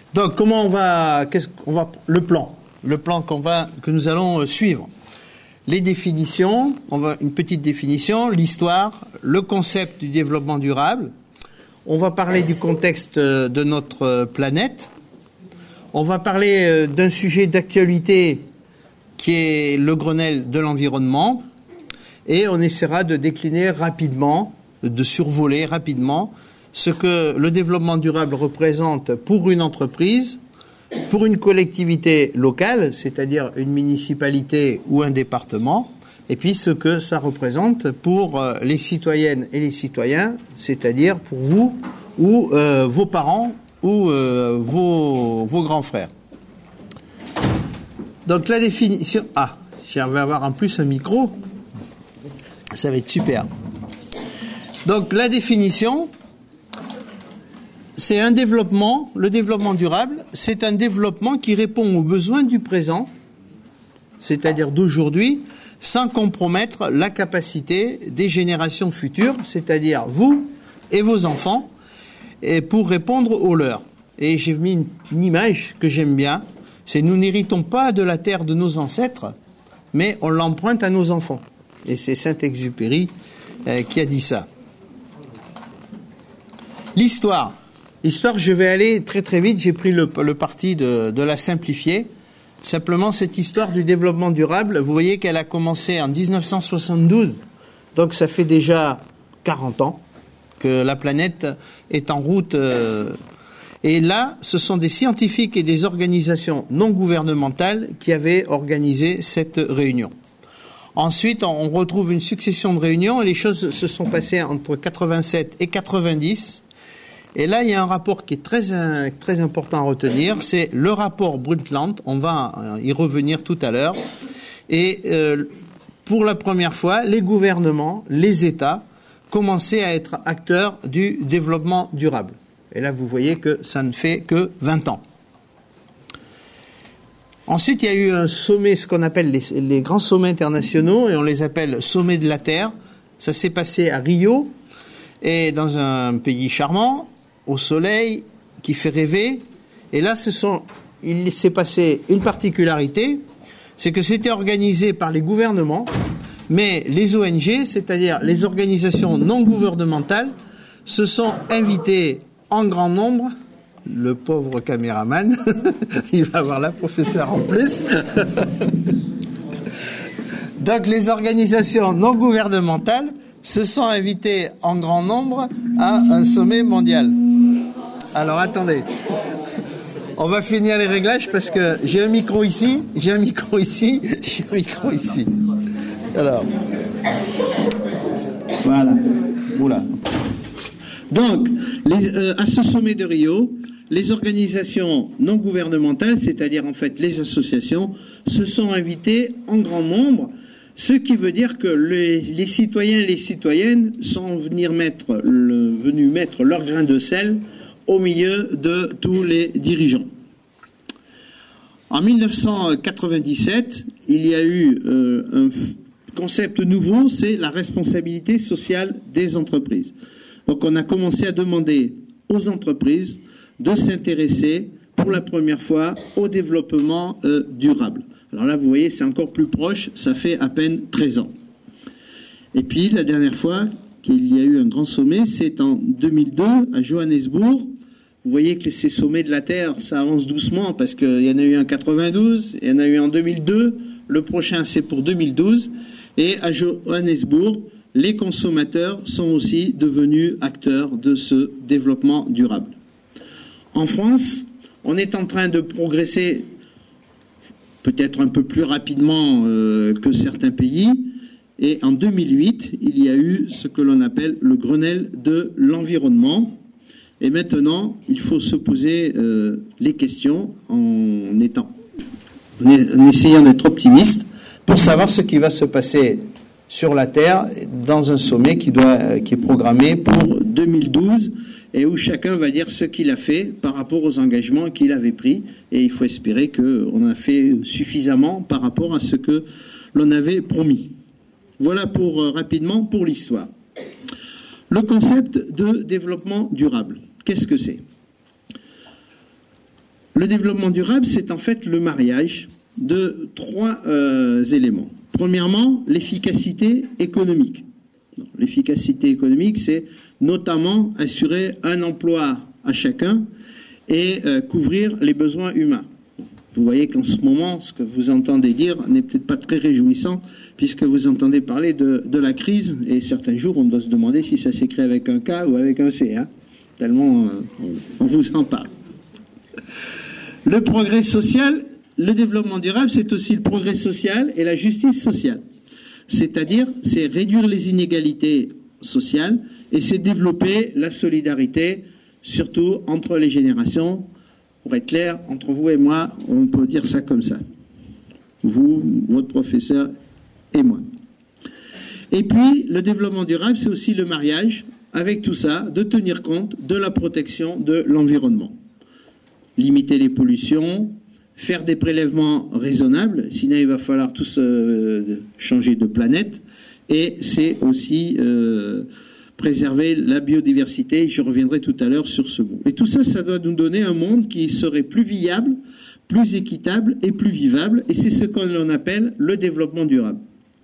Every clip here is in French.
Donc, comment le plan que nous allons suivre. Les définitions, une petite définition, l'histoire, le concept du développement durable. On va parler du contexte de notre planète. On va parler d'un sujet d'actualité qui est le Grenelle de l'environnement. Et on essaiera de décliner rapidement, de survoler rapidement ce que le développement durable représente pour une entreprise, pour une collectivité locale, c'est-à-dire une municipalité ou un département, et puis ce que ça représente pour les citoyennes et les citoyens, c'est-à-dire pour vous ou vos parents ou vos grands frères. Donc la définition... Ah, je vais avoir en plus un micro. Ça va être super. Donc la définition, c'est un développement, le développement durable, c'est un développement qui répond aux besoins du présent, c'est-à-dire d'aujourd'hui, sans compromettre la capacité des générations futures, c'est-à-dire vous et vos enfants, et pour répondre aux leurs. Et j'ai mis une image que j'aime bien, c'est nous n'héritons pas de la terre de nos ancêtres, mais on l'emprunte à nos enfants. Et c'est Saint-Exupéry qui a dit ça. L'histoire, je vais aller très très vite, j'ai pris le parti de la simplifier. Simplement, cette histoire du développement durable, vous voyez qu'elle a commencé en 1972, donc ça fait déjà 40 ans que la planète est en route. Et là, ce sont des scientifiques et des organisations non gouvernementales qui avaient organisé cette réunion. Ensuite, on retrouve une succession de réunions et les choses se sont passées entre 87 et 90. Et là, il y a un rapport qui est très important à retenir, c'est le rapport Brundtland, on va y revenir tout à l'heure. Et pour la première fois, les gouvernements, les États, commençaient à être acteurs du développement durable. Et là, vous voyez que ça ne fait que 20 ans. Ensuite, il y a eu un sommet, ce qu'on appelle les grands sommets internationaux, et on les appelle sommets de la Terre. Ça s'est passé à Rio, et dans un pays charmant, au soleil, qui fait rêver. Et là, il s'est passé une particularité, c'est que c'était organisé par les gouvernements, mais les ONG, c'est-à-dire les organisations non gouvernementales, se sont invitées en grand nombre. Le pauvre caméraman, il va avoir la professeure en plus. Donc les organisations non gouvernementales se sont invitées en grand nombre à un sommet mondial. Alors attendez, on va finir les réglages parce que j'ai un micro ici, j'ai un micro ici, j'ai un micro ici. Alors, voilà. Oula. Donc, à ce sommet de Rio, les organisations non gouvernementales, c'est-à-dire en fait les associations, se sont invitées en grand nombre, ce qui veut dire que les citoyens et les citoyennes sont venus mettre leur grain de sel au milieu de tous les dirigeants. En 1997, il y a eu un concept nouveau, c'est la responsabilité sociale des entreprises. Donc on a commencé à demander aux entreprises de s'intéresser pour la première fois au développement durable. Alors là, vous voyez, c'est encore plus proche, ça fait à peine 13 ans. Et puis, la dernière fois qu'il y a eu un grand sommet, c'est en 2002, à Johannesburg. Vous voyez que ces sommets de la Terre, ça avance doucement, parce qu'il y en a eu en 92, il y en a eu en 2002, le prochain c'est pour 2012, et à Johannesburg, les consommateurs sont aussi devenus acteurs de ce développement durable. En France, on est en train de progresser peut-être un peu plus rapidement que certains pays, et en 2008, il y a eu ce que l'on appelle le Grenelle de l'environnement. Et maintenant, il faut se poser les questions en essayant d'être optimiste pour savoir ce qui va se passer sur la Terre dans un sommet qui est programmé pour 2012 et où chacun va dire ce qu'il a fait par rapport aux engagements qu'il avait pris. Et il faut espérer qu'on a fait suffisamment par rapport à ce que l'on avait promis. Voilà rapidement pour l'histoire. Le concept de développement durable, qu'est-ce que c'est ? Le développement durable, c'est en fait le mariage de trois éléments. Premièrement, l'efficacité économique. L'efficacité économique, c'est notamment assurer un emploi à chacun et couvrir les besoins humains. Vous voyez qu'en ce moment, ce que vous entendez dire n'est peut-être pas très réjouissant, puisque vous entendez parler de la crise, et certains jours, on doit se demander si ça s'écrit avec un K ou avec un C, hein, tellement on vous en parle. Le progrès social, le développement durable, c'est aussi le progrès social et la justice sociale. C'est-à-dire, c'est réduire les inégalités sociales et c'est développer la solidarité, surtout entre les générations. Pour être clair, entre vous et moi, on peut dire ça comme ça. Vous, votre professeur et moi. Et puis, le développement durable, c'est aussi le mariage, avec tout ça, de tenir compte de la protection de l'environnement. Limiter les pollutions, faire des prélèvements raisonnables, sinon il va falloir tous changer de planète, et c'est aussi préserver la biodiversité, je reviendrai tout à l'heure sur ce mot. Et tout ça, ça doit nous donner un monde qui serait plus viable, plus équitable et plus vivable, et c'est ce que l'on appelle le développement durable.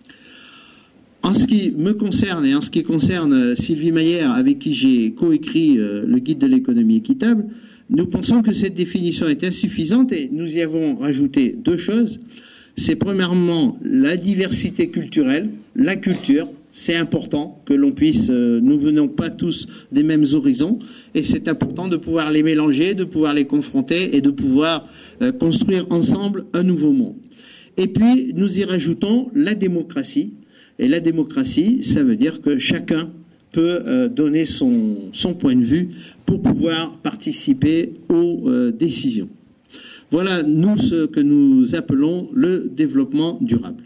En ce qui me concerne et en ce qui concerne Sylvie Maillère, avec qui j'ai coécrit le guide de l'économie équitable, nous pensons que cette définition est insuffisante et nous y avons rajouté deux choses. C'est premièrement la diversité culturelle, la culture. C'est important que l'on puisse, nous venons pas tous des mêmes horizons, et c'est important de pouvoir les mélanger, de pouvoir les confronter et de pouvoir construire ensemble un nouveau monde. Et puis, nous y rajoutons la démocratie. Et la démocratie, ça veut dire que chacun peut donner son point de vue pour pouvoir participer aux décisions. Voilà, nous, ce que nous appelons le développement durable.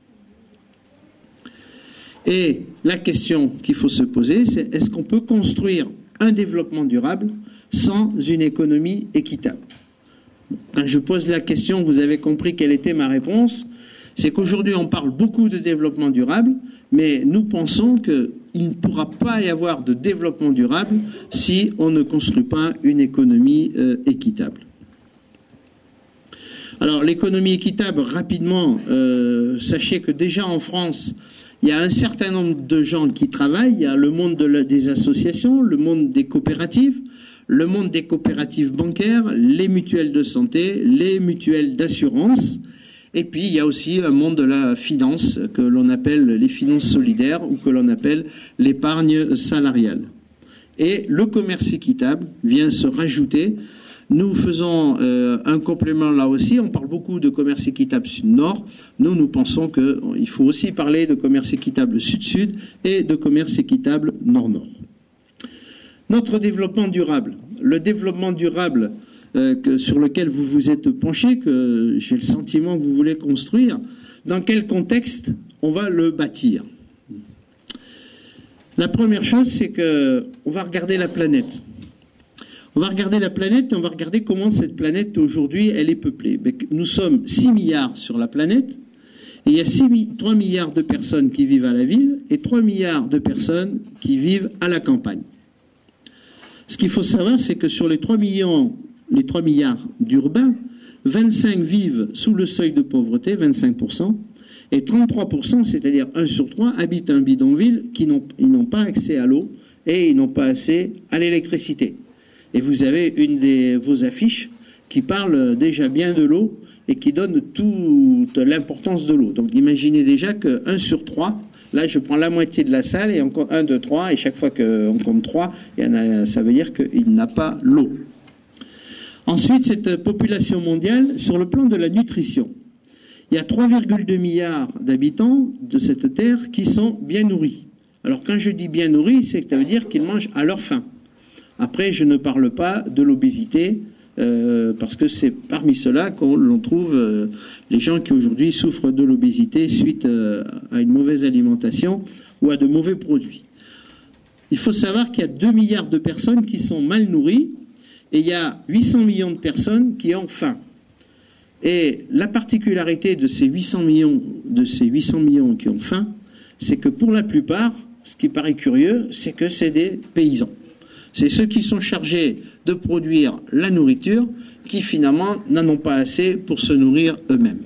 Et la question qu'il faut se poser, c'est est-ce qu'on peut construire un développement durable sans une économie équitable? Quand je pose la question, vous avez compris quelle était ma réponse, c'est qu'aujourd'hui on parle beaucoup de développement durable, mais nous pensons qu'il ne pourra pas y avoir de développement durable si on ne construit pas une économie équitable. Alors l'économie équitable, rapidement, sachez que déjà en France, il y a un certain nombre de gens qui travaillent. Il y a le monde des associations, le monde des coopératives, le monde des coopératives bancaires, les mutuelles de santé, les mutuelles d'assurance. Et puis, il y a aussi un monde de la finance que l'on appelle les finances solidaires ou que l'on appelle l'épargne salariale. Et le commerce équitable vient se rajouter. Nous faisons un complément là aussi. On parle beaucoup de commerce équitable sud-nord. Nous pensons qu'il faut aussi parler de commerce équitable sud-sud et de commerce équitable nord-nord. Notre développement durable. Le développement durable sur lequel vous vous êtes penché, que j'ai le sentiment que vous voulez construire, dans quel contexte on va le bâtir? La première chose, c'est qu'on va regarder la planète. On va regarder la planète et on va regarder comment cette planète aujourd'hui elle est peuplée. Nous sommes 6 milliards sur la planète et il y a 3 milliards de personnes qui vivent à la ville et 3 milliards de personnes qui vivent à la campagne. Ce qu'il faut savoir, c'est que sur les 3 milliards d'urbains, 25 vivent sous le seuil de pauvreté, 25%, et 33%, c'est-à-dire 1 sur 3, habitent un bidonville qui n'ont pas accès à l'eau et ils n'ont pas accès à l'électricité. Et vous avez une de vos affiches qui parle déjà bien de l'eau et qui donne toute l'importance de l'eau. Donc imaginez déjà que 1 sur 3, là je prends la moitié de la salle et on compte 1, 2, 3, et chaque fois qu'on compte 3, ça veut dire qu'il n'a pas l'eau. Ensuite, cette population mondiale, sur le plan de la nutrition, il y a 3,2 milliards d'habitants de cette terre qui sont bien nourris. Alors quand je dis bien nourris, c'est que ça veut dire qu'ils mangent à leur faim. Après, je ne parle pas de l'obésité, parce que c'est parmi ceux-là qu'on trouve les gens qui aujourd'hui souffrent de l'obésité suite à une mauvaise alimentation ou à de mauvais produits. Il faut savoir qu'il y a 2 milliards de personnes qui sont mal nourries et il y a 800 millions de personnes qui ont faim. Et la particularité de ces 800 millions qui ont faim, c'est que pour la plupart, ce qui paraît curieux, c'est que c'est des paysans. C'est ceux qui sont chargés de produire la nourriture qui finalement n'en ont pas assez pour se nourrir eux-mêmes.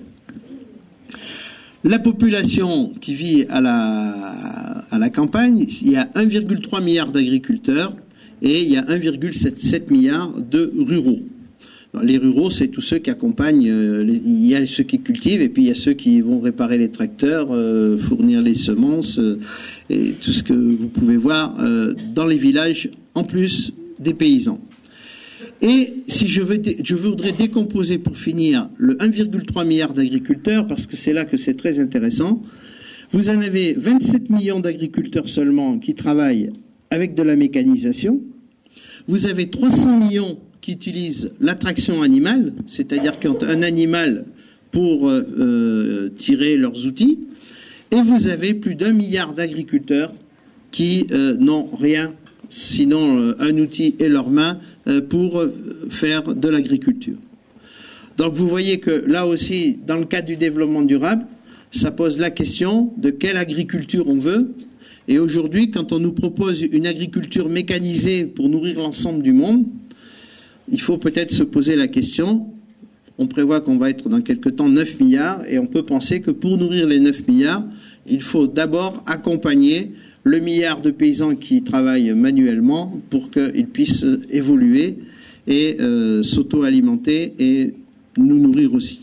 La population qui vit à la campagne, il y a 1,3 milliard d'agriculteurs et il y a 1,7 milliard de ruraux. Alors, les ruraux, c'est tous ceux qui accompagnent, il y a ceux qui cultivent et puis il y a ceux qui vont réparer les tracteurs, fournir les semences et tout ce que vous pouvez voir dans les villages, en plus des paysans. Et si je voudrais décomposer pour finir le 1,3 milliard d'agriculteurs, parce que c'est là que c'est très intéressant, vous en avez 27 millions d'agriculteurs seulement qui travaillent avec de la mécanisation, vous avez 300 millions qui utilisent l'attraction animale, c'est-à-dire quand un animal pour tirer leurs outils, et vous avez plus d'1 milliard d'agriculteurs qui n'ont rien, sinon un outil et leurs mains, pour faire de l'agriculture. Donc vous voyez que là aussi, dans le cadre du développement durable, ça pose la question de quelle agriculture on veut. Et aujourd'hui, quand on nous propose une agriculture mécanisée pour nourrir l'ensemble du monde, il faut peut-être se poser la question. On prévoit qu'on va être dans quelque temps 9 milliards et on peut penser que pour nourrir les 9 milliards, il faut d'abord accompagner le milliard de paysans qui travaillent manuellement pour qu'ils puissent évoluer et s'auto-alimenter et nous nourrir aussi.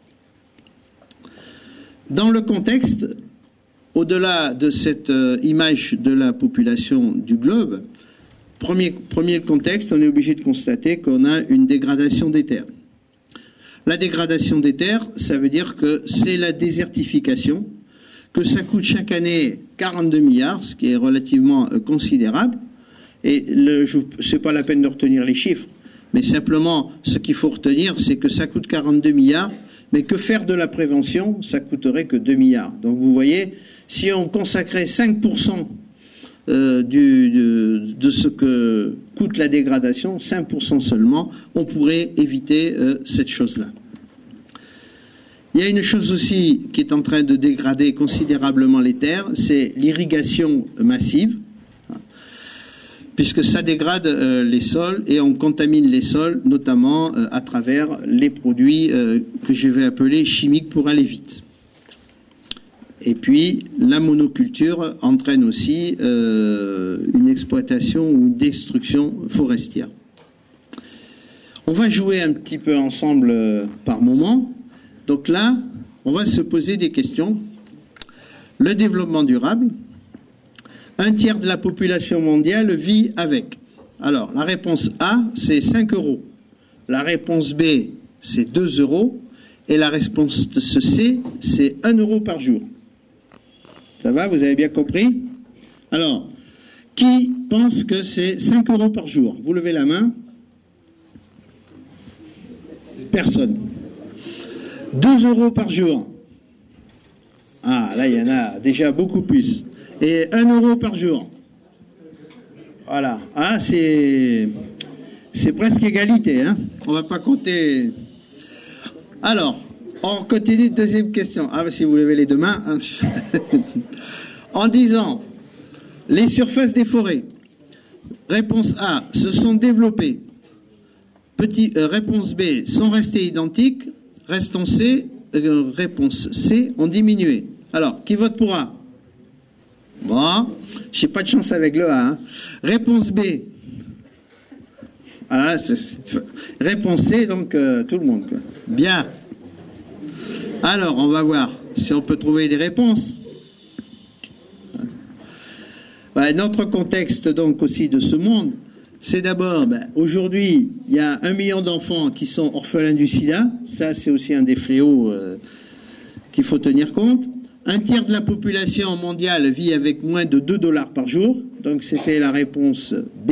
Dans le contexte, au-delà de cette image de la population du globe, premier contexte, on est obligé de constater qu'on a une dégradation des terres. La dégradation des terres, ça veut dire que c'est la désertification, que ça coûte chaque année 42 milliards, ce qui est relativement considérable. Et c'est pas la peine de retenir les chiffres, mais simplement ce qu'il faut retenir, c'est que ça coûte 42 milliards, mais que faire de la prévention, ça coûterait que 2 milliards. Donc vous voyez, si on consacrait 5% de ce que coûte la dégradation, 5% seulement, on pourrait éviter cette chose-là. Il y a une chose aussi qui est en train de dégrader considérablement les terres, c'est l'irrigation massive, puisque ça dégrade les sols et on contamine les sols, notamment à travers les produits que je vais appeler chimiques pour aller vite. Et puis, la monoculture entraîne aussi une exploitation ou une destruction forestière. On va jouer un petit peu ensemble par moment. Donc là, on va se poser des questions. Le développement durable, un tiers de la population mondiale vit avec. Alors, la réponse A, c'est 5 €. La réponse B, c'est 2 €. Et la réponse C, c'est 1 € par jour. Ça va, vous avez bien compris? Alors, qui pense que c'est 5 € par jour? Vous levez la main. Personne. 12 € par jour. Ah, là, il y en a déjà beaucoup plus. Et 1 € par jour. Voilà. Ah, c'est presque égalité, hein. On va pas compter. Alors, on continue. Deuxième question. Ah, si vous levez les deux mains. Hein. En disant, les surfaces des forêts. Réponse A, se sont développées. Réponse B, sont restées identiques. Réponse C, ont diminué. Alors, qui vote pour A? Bon, j'ai pas de chance avec le A. Hein. Réponse B. Voilà, réponse C, donc tout le monde. Quoi. Bien. Alors, on va voir si on peut trouver des réponses. Ouais, notre contexte donc aussi de ce monde, c'est d'abord, aujourd'hui, il y a 1 million d'enfants qui sont orphelins du sida. Ça, c'est aussi un des fléaux qu'il faut tenir compte. Un tiers de la population mondiale vit avec moins de 2 $ par jour. Donc, c'était la réponse B.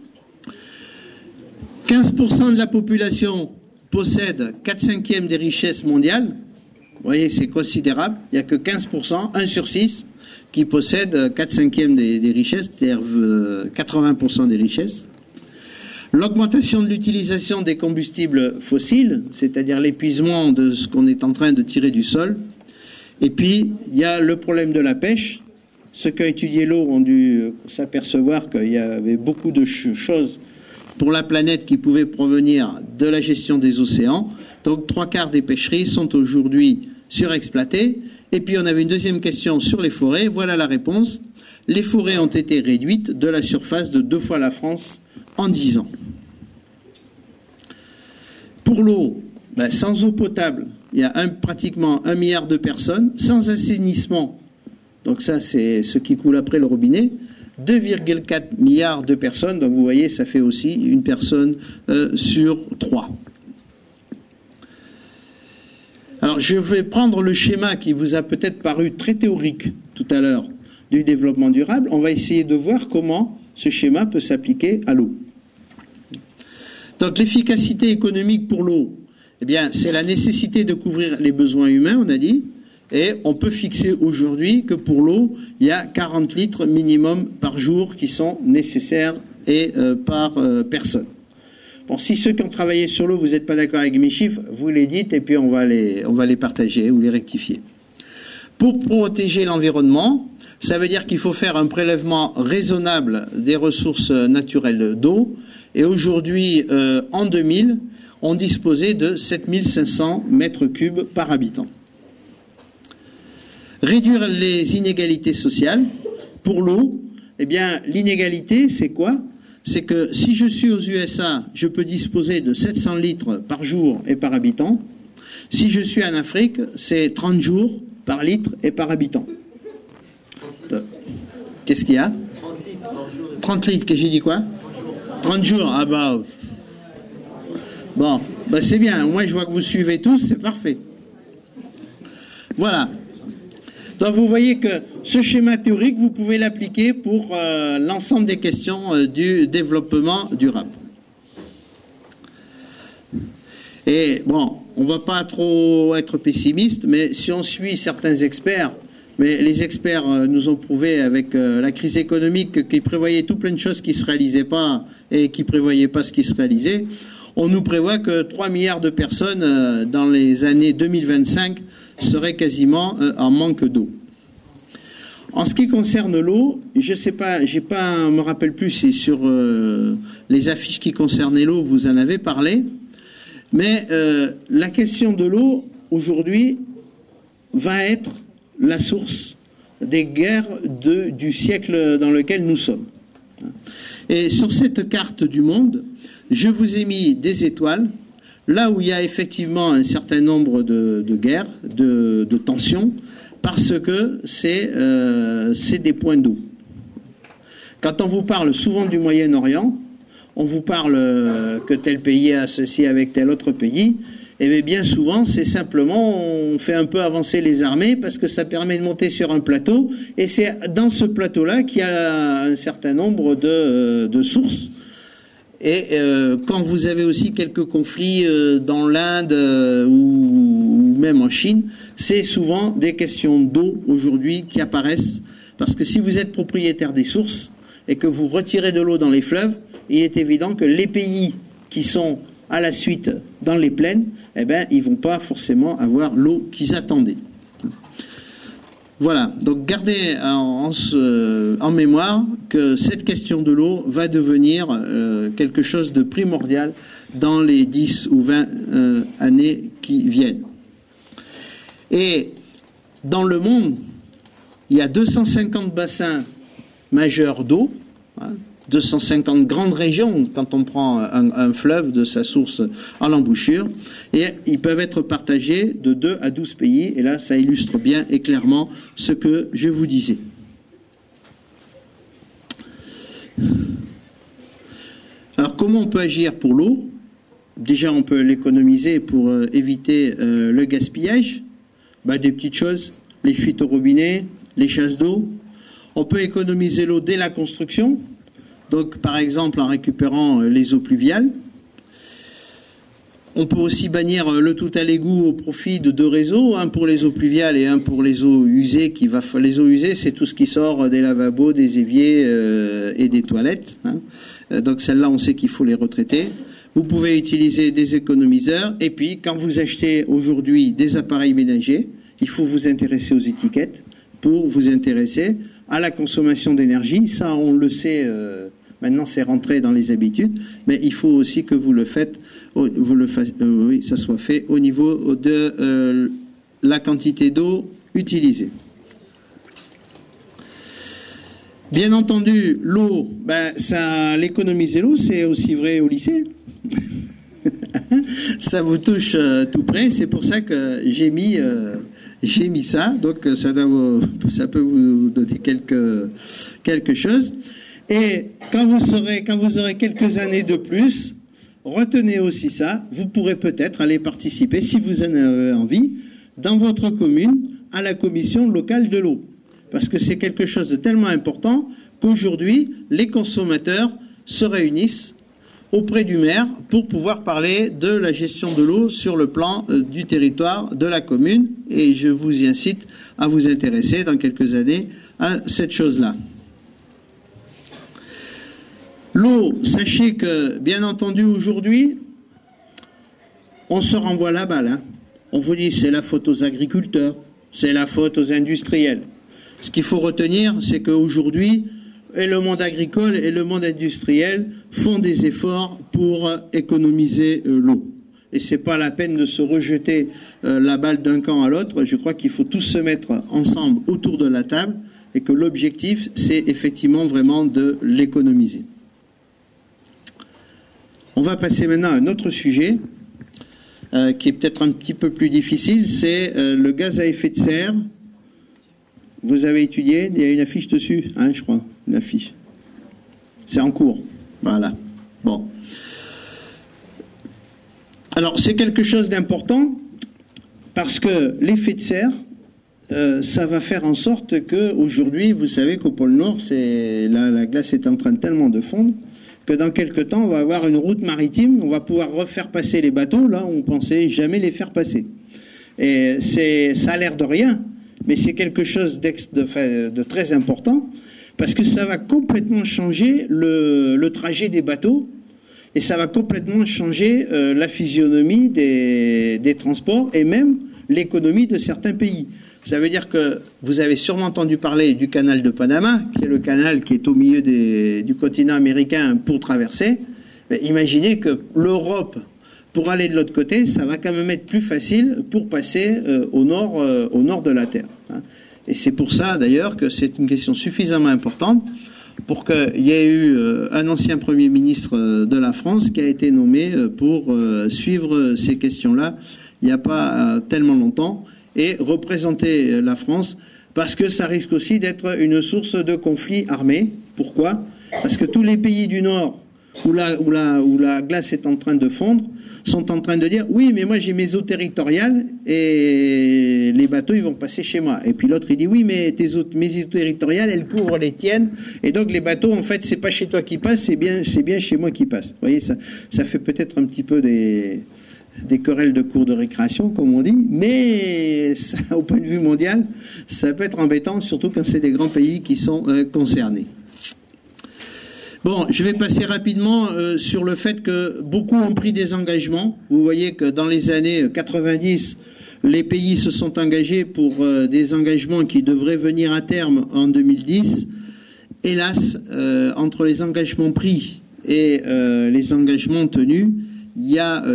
15% de la population possède 4/5 des richesses mondiales. Vous voyez, c'est considérable. Il n'y a que 15%, 1 sur 6, qui possède 4/5 des richesses, c'est-à-dire 80% des richesses. L'augmentation de l'utilisation des combustibles fossiles, c'est-à-dire l'épuisement de ce qu'on est en train de tirer du sol. Et puis, il y a le problème de la pêche, ceux qui ont étudié l'eau ont dû s'apercevoir qu'il y avait beaucoup de choses pour la planète qui pouvaient provenir de la gestion des océans. Donc 3/4 des pêcheries sont aujourd'hui surexploitées. Et puis on avait une deuxième question sur les forêts. Voilà la réponse. Les forêts ont été réduites de la surface de 2 fois la France en 10 ans. Pour l'eau, sans eau potable, il y a pratiquement 1 milliard de personnes. Sans assainissement, donc ça c'est ce qui coule après le robinet, 2,4 milliards de personnes. Donc vous voyez, ça fait aussi une personne sur 3. Alors je vais prendre le schéma qui vous a peut-être paru très théorique tout à l'heure du développement durable. On va essayer de voir comment ce schéma peut s'appliquer à l'eau. Donc l'efficacité économique pour l'eau, eh bien, c'est la nécessité de couvrir les besoins humains, on a dit, et on peut fixer aujourd'hui que pour l'eau, il y a 40 litres minimum par jour qui sont nécessaires et par personne. Bon, si ceux qui ont travaillé sur l'eau, vous n'êtes pas d'accord avec mes chiffres, vous les dites et puis on va les partager ou les rectifier. Pour protéger l'environnement, ça veut dire qu'il faut faire un prélèvement raisonnable des ressources naturelles d'eau. Et aujourd'hui, en 2000, on disposait de 7500 mètres cubes par habitant. Réduire les inégalités sociales. Pour l'eau, eh bien, l'inégalité, c'est quoi? C'est que si je suis aux USA, je peux disposer de 700 litres par jour et par habitant. Si je suis en Afrique, c'est 30 jours par litre et par habitant. Qu'est-ce qu'il y a? 30 litres, que j'ai dit quoi? 30 jours, ah bah... Bon, bah c'est bien, au moins je vois que vous suivez tous, c'est parfait. Voilà. Donc vous voyez que ce schéma théorique, vous pouvez l'appliquer pour l'ensemble des questions du développement durable. Et bon, on ne va pas trop être pessimiste, mais si on suit certains experts, mais les experts nous ont prouvé avec la crise économique qu'ils prévoyaient tout plein de choses qui ne se réalisaient pas et qui ne prévoyaient pas ce qui se réalisait, on nous prévoit que 3 milliards de personnes dans les années 2025 seraient quasiment en manque d'eau. En ce qui concerne l'eau, je sais pas, me rappelle plus si sur les affiches qui concernaient l'eau vous en avez parlé, mais la question de l'eau aujourd'hui va être la source des guerres du siècle dans lequel nous sommes. Et sur cette carte du monde, je vous ai mis des étoiles, là où il y a effectivement un certain nombre de guerres, de tensions, parce que c'est des points d'eau. Quand on vous parle souvent du Moyen-Orient, on vous parle que tel pays est associé avec tel autre pays, et bien souvent c'est simplement on fait un peu avancer les armées parce que ça permet de monter sur un plateau, et c'est dans ce plateau-là qu'il y a un certain nombre de sources. Et quand vous avez aussi quelques conflits dans l'Inde ou même en Chine, c'est souvent des questions d'eau aujourd'hui qui apparaissent, parce que si vous êtes propriétaire des sources et que vous retirez de l'eau dans les fleuves, il est évident que les pays qui sont à la suite dans les plaines, eh ben, ils vont pas forcément avoir l'eau qu'ils attendaient. Voilà, donc gardez en mémoire que cette question de l'eau va devenir quelque chose de primordial dans les 10 ou 20 années qui viennent. Et dans le monde, il y a 250 bassins majeurs d'eau, 250 grandes régions quand on prend un fleuve de sa source à l'embouchure, et ils peuvent être partagés de 2 à 12 pays, et là ça illustre bien et clairement ce que je vous disais. Alors comment on peut agir pour l'eau? Déjà on peut l'économiser pour éviter le gaspillage, des petites choses, les fuites au robinet, les chasses d'eau. On peut économiser l'eau dès la construction, donc par exemple en récupérant les eaux pluviales. On peut aussi bannir le tout à l'égout au profit de 2 réseaux, un pour les eaux pluviales et un pour les eaux usées. Les eaux usées, c'est tout ce qui sort des lavabos, des éviers et des toilettes. Donc celles-là, on sait qu'il faut les retraiter. Vous pouvez utiliser des économiseurs. Et puis, quand vous achetez aujourd'hui des appareils ménagers, il faut vous intéresser aux étiquettes pour vous intéresser à la consommation d'énergie. Ça, on le sait, maintenant c'est rentré dans les habitudes, mais il faut aussi que vous le faites, oui, ça soit fait au niveau de la quantité d'eau utilisée. Bien entendu, l'eau, l'économiser l'eau, c'est aussi vrai au lycée. Ça vous touche tout près, c'est pour ça que j'ai mis ça, donc ça peut vous donner quelque chose. Et quand vous aurez quelques années de plus, retenez aussi ça, vous pourrez peut-être aller participer, si vous en avez envie, dans votre commune, à la commission locale de l'eau. Parce que c'est quelque chose de tellement important qu'aujourd'hui, les consommateurs se réunissent auprès du maire pour pouvoir parler de la gestion de l'eau sur le plan du territoire de la commune. Et je vous y incite à vous intéresser dans quelques années à cette chose-là. L'eau, sachez que, bien entendu, aujourd'hui, on se renvoie la balle. Hein. On vous dit c'est la faute aux agriculteurs, c'est la faute aux industriels. Ce qu'il faut retenir, c'est qu'aujourd'hui, et le monde agricole et le monde industriel font des efforts pour économiser l'eau. Et c'est pas la peine de se rejeter la balle d'un camp à l'autre. Je crois qu'il faut tous se mettre ensemble autour de la table et que l'objectif, c'est effectivement vraiment de l'économiser. On va passer maintenant à un autre sujet qui est peut-être un petit peu plus difficile, c'est le gaz à effet de serre. Vous avez étudié, il y a une affiche dessus, hein, je crois, une affiche. C'est en cours, voilà. Bon. Alors, c'est quelque chose d'important parce que l'effet de serre, ça va faire en sorte qu'aujourd'hui, vous savez qu'au pôle Nord, la glace est en train tellement de fondre que dans quelques temps, on va avoir une route maritime, on va pouvoir refaire passer les bateaux, là, on pensait jamais les faire passer. Et ça a l'air de rien, mais c'est quelque chose de très important, parce que ça va complètement changer le trajet des bateaux, et ça va complètement changer la physionomie des transports, et même l'économie de certains pays. Ça veut dire que vous avez sûrement entendu parler du canal de Panama, qui est le canal qui est au milieu du continent américain pour traverser. Mais imaginez que l'Europe, pour aller de l'autre côté, ça va quand même être plus facile pour passer au nord de la Terre. Hein. Et c'est pour ça, d'ailleurs, que c'est une question suffisamment importante pour qu'il y ait eu un ancien Premier ministre de la France qui a été nommé pour suivre ces questions-là il n'y a pas tellement longtemps, et représenter la France, parce que ça risque aussi d'être une source de conflits armés. Pourquoi ? Parce que tous les pays du Nord, où la glace est en train de fondre, sont en train de dire « Oui, mais moi j'ai mes eaux territoriales et les bateaux ils vont passer chez moi. » Et puis l'autre il dit « Oui, mais mes eaux territoriales, elles couvrent les tiennes, et donc les bateaux, en fait, c'est pas chez toi qui passent, c'est bien chez moi qui passent. » Vous voyez, ça fait peut-être un petit peu des querelles de cours de récréation, comme on dit, mais ça, au point de vue mondial, ça peut être embêtant, surtout quand c'est des grands pays qui sont concernés. Bon, je vais passer rapidement sur le fait que beaucoup ont pris des engagements. Vous voyez que dans les années 90, les pays se sont engagés pour des engagements qui devraient venir à terme en 2010. Hélas, entre les engagements pris et les engagements tenus, il y a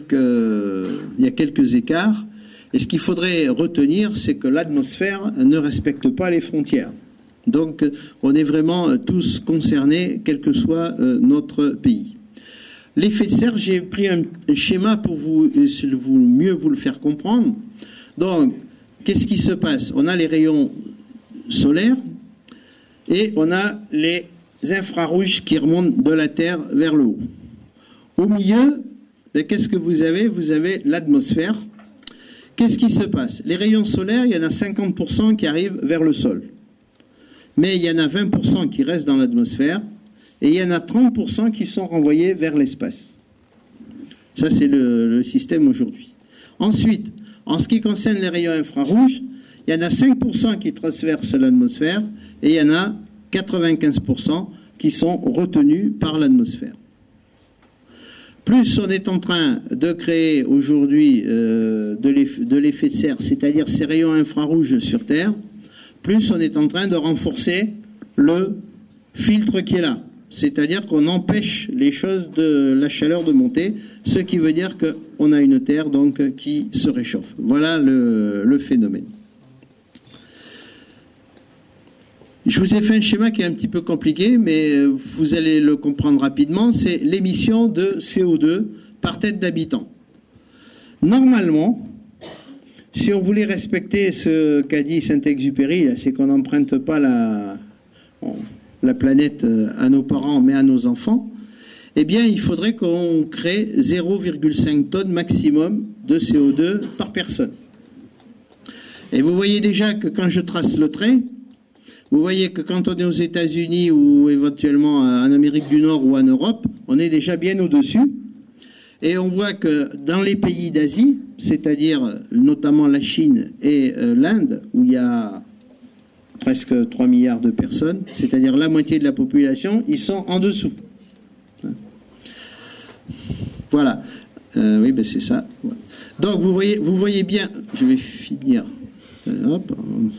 quelques écarts. Et ce qu'il faudrait retenir, c'est que l'atmosphère ne respecte pas les frontières. Donc, on est vraiment tous concernés, quel que soit notre pays. L'effet de serre, j'ai pris un schéma pour mieux vous le faire comprendre. Donc, qu'est-ce qui se passe ? On a les rayons solaires et on a les infrarouges qui remontent de la Terre vers le haut. Au milieu, qu'est-ce que vous avez ? Vous avez l'atmosphère. Qu'est-ce qui se passe ? Les rayons solaires, il y en a 50% qui arrivent vers le sol. Mais il y en a 20% qui restent dans l'atmosphère et il y en a 30% qui sont renvoyés vers l'espace. Ça, c'est le système aujourd'hui. Ensuite, en ce qui concerne les rayons infrarouges, il y en a 5% qui traversent l'atmosphère et il y en a 95% qui sont retenus par l'atmosphère. Plus on est en train de créer aujourd'hui de l'effet de serre, c'est-à-dire ces rayons infrarouges sur Terre, plus on est en train de renforcer le filtre qui est là. C'est-à-dire qu'on empêche les choses de la chaleur de monter, ce qui veut dire qu'on a une Terre donc qui se réchauffe. Voilà le phénomène. Je vous ai fait un schéma qui est un petit peu compliqué, mais vous allez le comprendre rapidement. C'est l'émission de CO2 par tête d'habitant. Normalement, si on voulait respecter ce qu'a dit Saint-Exupéry, c'est qu'on n'emprunte pas la planète à nos parents, mais à nos enfants, eh bien, il faudrait qu'on crée 0,5 tonnes maximum de CO2 par personne. Et vous voyez déjà que quand je trace le trait, vous voyez que quand on est aux États-Unis ou éventuellement en Amérique du Nord ou en Europe, on est déjà bien au-dessus. Et on voit que dans les pays d'Asie, c'est-à-dire notamment la Chine et l'Inde, où il y a presque 3 milliards de personnes, c'est-à-dire la moitié de la population, ils sont en dessous. Voilà. Oui, ben c'est ça. Donc vous voyez bien, je vais finir. Hop.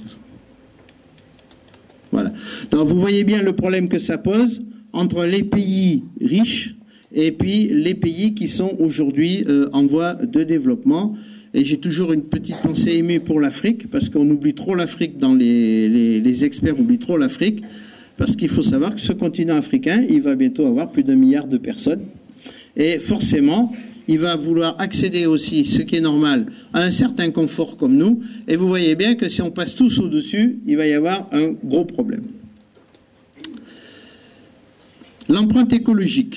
Voilà. Donc vous voyez bien le problème que ça pose entre les pays riches et puis les pays qui sont aujourd'hui en voie de développement. Et j'ai toujours une petite pensée émue pour l'Afrique, parce qu'on oublie trop l'Afrique, les experts oublient trop l'Afrique, parce qu'il faut savoir que ce continent africain, il va bientôt avoir plus d'1 milliard de personnes. Et forcément, il va vouloir accéder aussi, ce qui est normal, à un certain confort comme nous. Et vous voyez bien que si on passe tous au-dessus, il va y avoir un gros problème. L'empreinte écologique.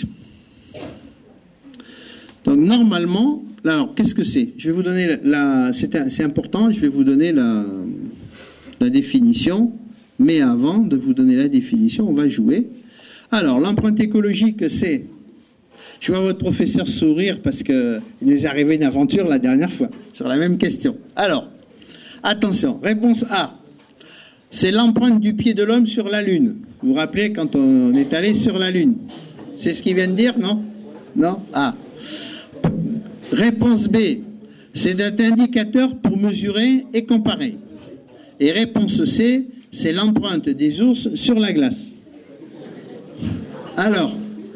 Donc normalement, alors qu'est-ce que c'est? Je vais vous donner c'est important, je vais vous donner la définition, mais avant de vous donner la définition, on va jouer. Alors l'empreinte écologique, c'est... Je vois votre professeur sourire parce qu'il nous est arrivé une aventure la dernière fois sur la même question. Alors, attention, réponse A. C'est l'empreinte du pied de l'homme sur la Lune. Vous vous rappelez quand on est allé sur la Lune? C'est ce qu'il vient de dire, non? Non? A. Réponse B. C'est un indicateur pour mesurer et comparer. Et réponse C. C'est l'empreinte des ours sur la glace. Alors...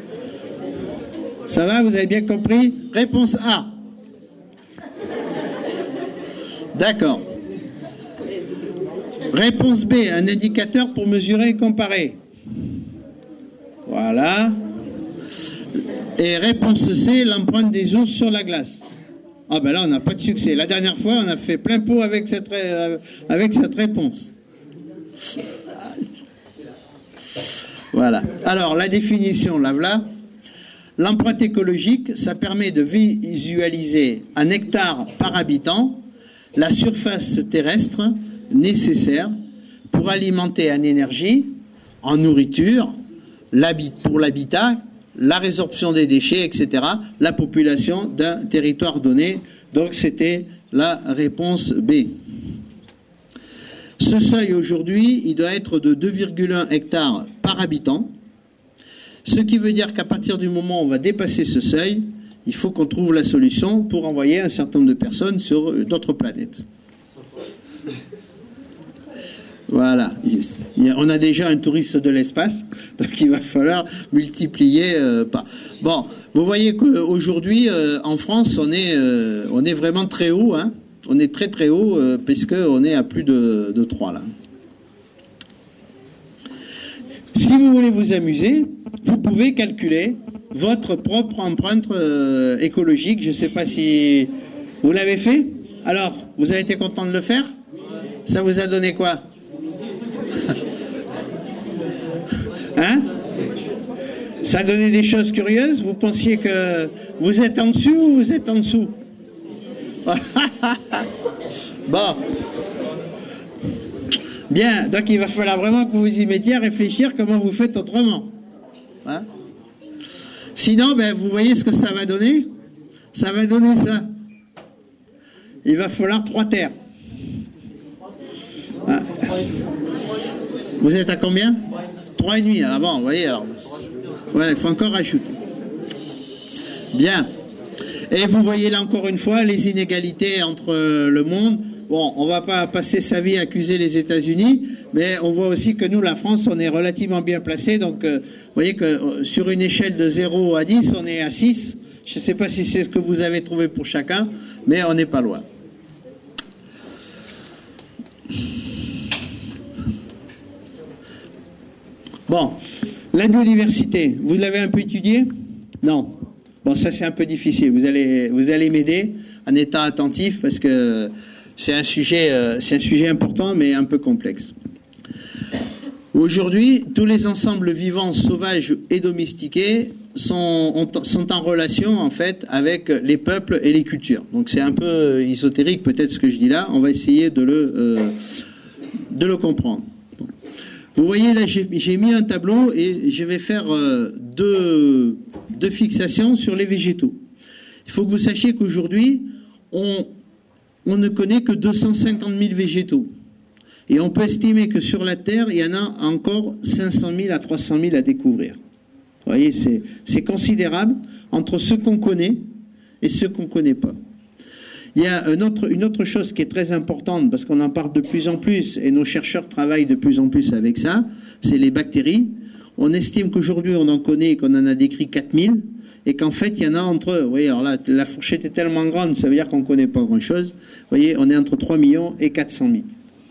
Ça va, vous avez bien compris? Réponse A. D'accord. Réponse B, un indicateur pour mesurer et comparer. Voilà. Et réponse C, l'empreinte des ours sur la glace. Ah ben là, on n'a pas de succès. La dernière fois, on a fait plein pot avec cette réponse. Voilà. Alors, la définition, là, voilà. L'empreinte écologique, ça permet de visualiser en hectares par habitant la surface terrestre nécessaire pour alimenter en énergie, en nourriture, pour l'habitat, la résorption des déchets, etc., la population d'un territoire donné. Donc c'était la réponse B. Ce seuil aujourd'hui, il doit être de 2,1 hectares par habitant. Ce qui veut dire qu'à partir du moment où on va dépasser ce seuil, il faut qu'on trouve la solution pour envoyer un certain nombre de personnes sur d'autres planètes. Voilà. On a déjà un touriste de l'espace, donc il va falloir multiplier par. Bon, vous voyez qu'aujourd'hui, en France, on est vraiment très haut, hein. On est très très haut, puisqu'on est à plus de 3 là. Si vous voulez vous amuser, vous pouvez calculer votre propre empreinte écologique. Je ne sais pas si vous l'avez fait. Alors, vous avez été content de le faire? Ça vous a donné quoi? Hein? Ça a donné des choses curieuses? Vous pensiez que vous êtes en dessous ou vous êtes en dessous? Bon. Bien, donc il va falloir vraiment que vous vous y mettiez à réfléchir comment vous faites autrement. Hein? Sinon, ben, vous voyez ce que ça va donner? Ça va donner ça. Il va falloir 3 terres. Ah. Vous êtes à combien? 3,5. Alors bon, vous voyez, alors. Voilà, il faut encore rajouter. Bien. Et vous voyez là encore une fois les inégalités entre le monde. Bon, on ne va pas passer sa vie à accuser les États-Unis, mais on voit aussi que nous, la France, on est relativement bien placé. Donc, vous voyez que sur une échelle de 0 à 10, on est à 6. Je ne sais pas si c'est ce que vous avez trouvé pour chacun, mais on n'est pas loin. Bon, la biodiversité, vous l'avez un peu étudiée? Non. Bon, ça c'est un peu difficile. Vous allez m'aider en étant attentif parce que c'est un sujet important mais un peu complexe. Aujourd'hui, tous les ensembles vivants sauvages et domestiqués sont en relation en fait avec les peuples et les cultures. Donc c'est un peu ésotérique peut-être ce que je dis là. On va essayer de le comprendre. Vous voyez là, j'ai mis un tableau et je vais faire deux fixations sur les végétaux. Il faut que vous sachiez qu'aujourd'hui, on ne connaît que 250 000 végétaux. Et on peut estimer que sur la Terre, il y en a encore 500 000 à 300 000 à découvrir. Vous voyez, c'est considérable entre ceux qu'on connaît et ceux qu'on ne connaît pas. Il y a une autre chose qui est très importante, parce qu'on en parle de plus en plus, et nos chercheurs travaillent de plus en plus avec ça, c'est les bactéries. On estime qu'aujourd'hui, on en connaît, qu'on en a décrit 4000, et qu'en fait, il y en a entre... Vous voyez, alors là, la fourchette est tellement grande, ça veut dire qu'on ne connaît pas grand-chose. Vous voyez, on est entre 3 millions et 400 000.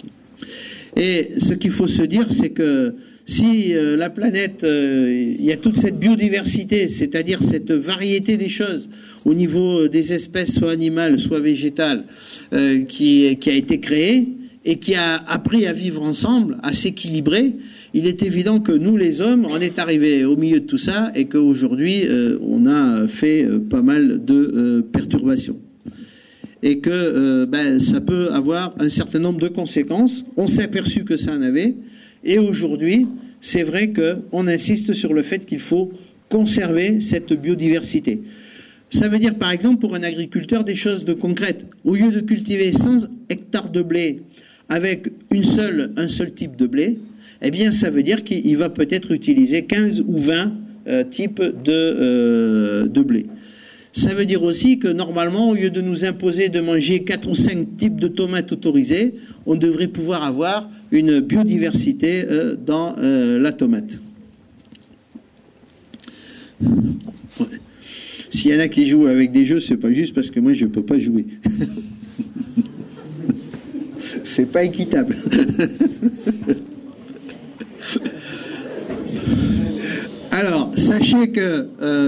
Et ce qu'il faut se dire, c'est que si la planète, il y a toute cette biodiversité, c'est-à-dire cette variété des choses au niveau des espèces, soit animales, soit végétales, qui a été créée et qui a appris à vivre ensemble, à s'équilibrer, il est évident que nous, les hommes, on est arrivés au milieu de tout ça et qu'aujourd'hui, on a fait pas mal de perturbations. Et que ça peut avoir un certain nombre de conséquences. On s'est aperçu que ça en avait. Et aujourd'hui, c'est vrai qu'on insiste sur le fait qu'il faut conserver cette biodiversité. Ça veut dire, par exemple, pour un agriculteur, des choses de concrètes. Au lieu de cultiver 100 hectares de blé avec un seul type de blé, eh bien, ça veut dire qu'il va peut-être utiliser 15 ou 20 types de blé. Ça veut dire aussi que normalement, au lieu de nous imposer de manger 4 ou 5 types de tomates autorisés, on devrait pouvoir avoir une biodiversité dans la tomate. Ouais. S'il y en a qui jouent avec des jeux, c'est pas juste parce que moi je peux pas jouer. C'est pas équitable. Alors, sachez que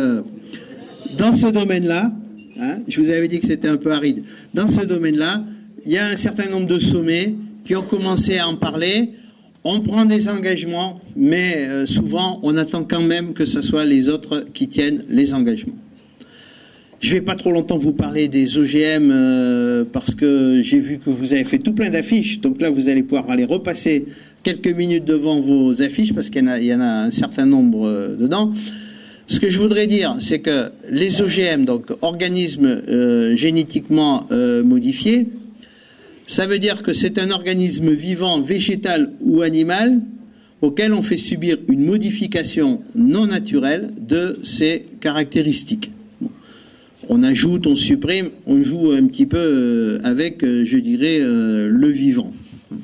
dans ce domaine-là, je vous avais dit que c'était un peu aride, dans ce domaine-là, il y a un certain nombre de sommets qui ont commencé à en parler. On prend des engagements, mais souvent, on attend quand même que ce soit les autres qui tiennent les engagements. Je ne vais pas trop longtemps vous parler des OGM parce que j'ai vu que vous avez fait tout plein d'affiches. Donc là, vous allez pouvoir aller repasser quelques minutes devant vos affiches parce qu'il y en a un certain nombre dedans. Ce que je voudrais dire, c'est que les OGM, donc organismes génétiquement modifiés, ça veut dire que c'est un organisme vivant, végétal ou animal, auquel on fait subir une modification non naturelle de ses caractéristiques. On ajoute, on supprime, on joue un petit peu avec, je dirais, le vivant.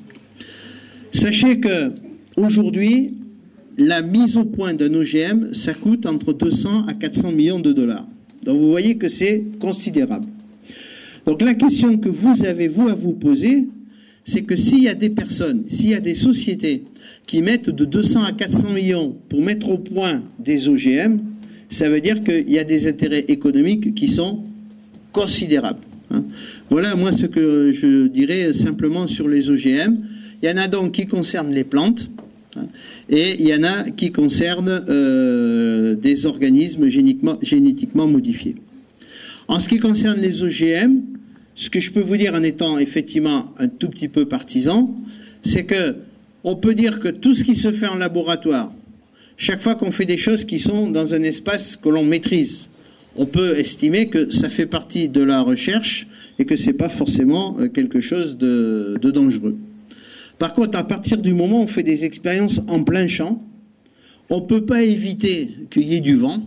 Sachez que aujourd'hui, la mise au point d'un OGM, ça coûte entre 200 à 400 millions de dollars. Donc vous voyez que c'est considérable. Donc la question que vous avez, vous, à vous poser, c'est que s'il y a des personnes, s'il y a des sociétés qui mettent de 200 à 400 millions pour mettre au point des OGM, ça veut dire qu'il y a des intérêts économiques qui sont considérables. Voilà, moi, ce que je dirais simplement sur les OGM. Il y en a donc qui concernent les plantes, et il y en a qui concernent des organismes génétiquement modifiés. En ce qui concerne les OGM, ce que je peux vous dire en étant effectivement un tout petit peu partisan, c'est que on peut dire que tout ce qui se fait en laboratoire, chaque fois qu'on fait des choses qui sont dans un espace que l'on maîtrise, on peut estimer que ça fait partie de la recherche et que c'est pas forcément quelque chose de dangereux. Par contre, à partir du moment où on fait des expériences en plein champ, on ne peut pas éviter qu'il y ait du vent.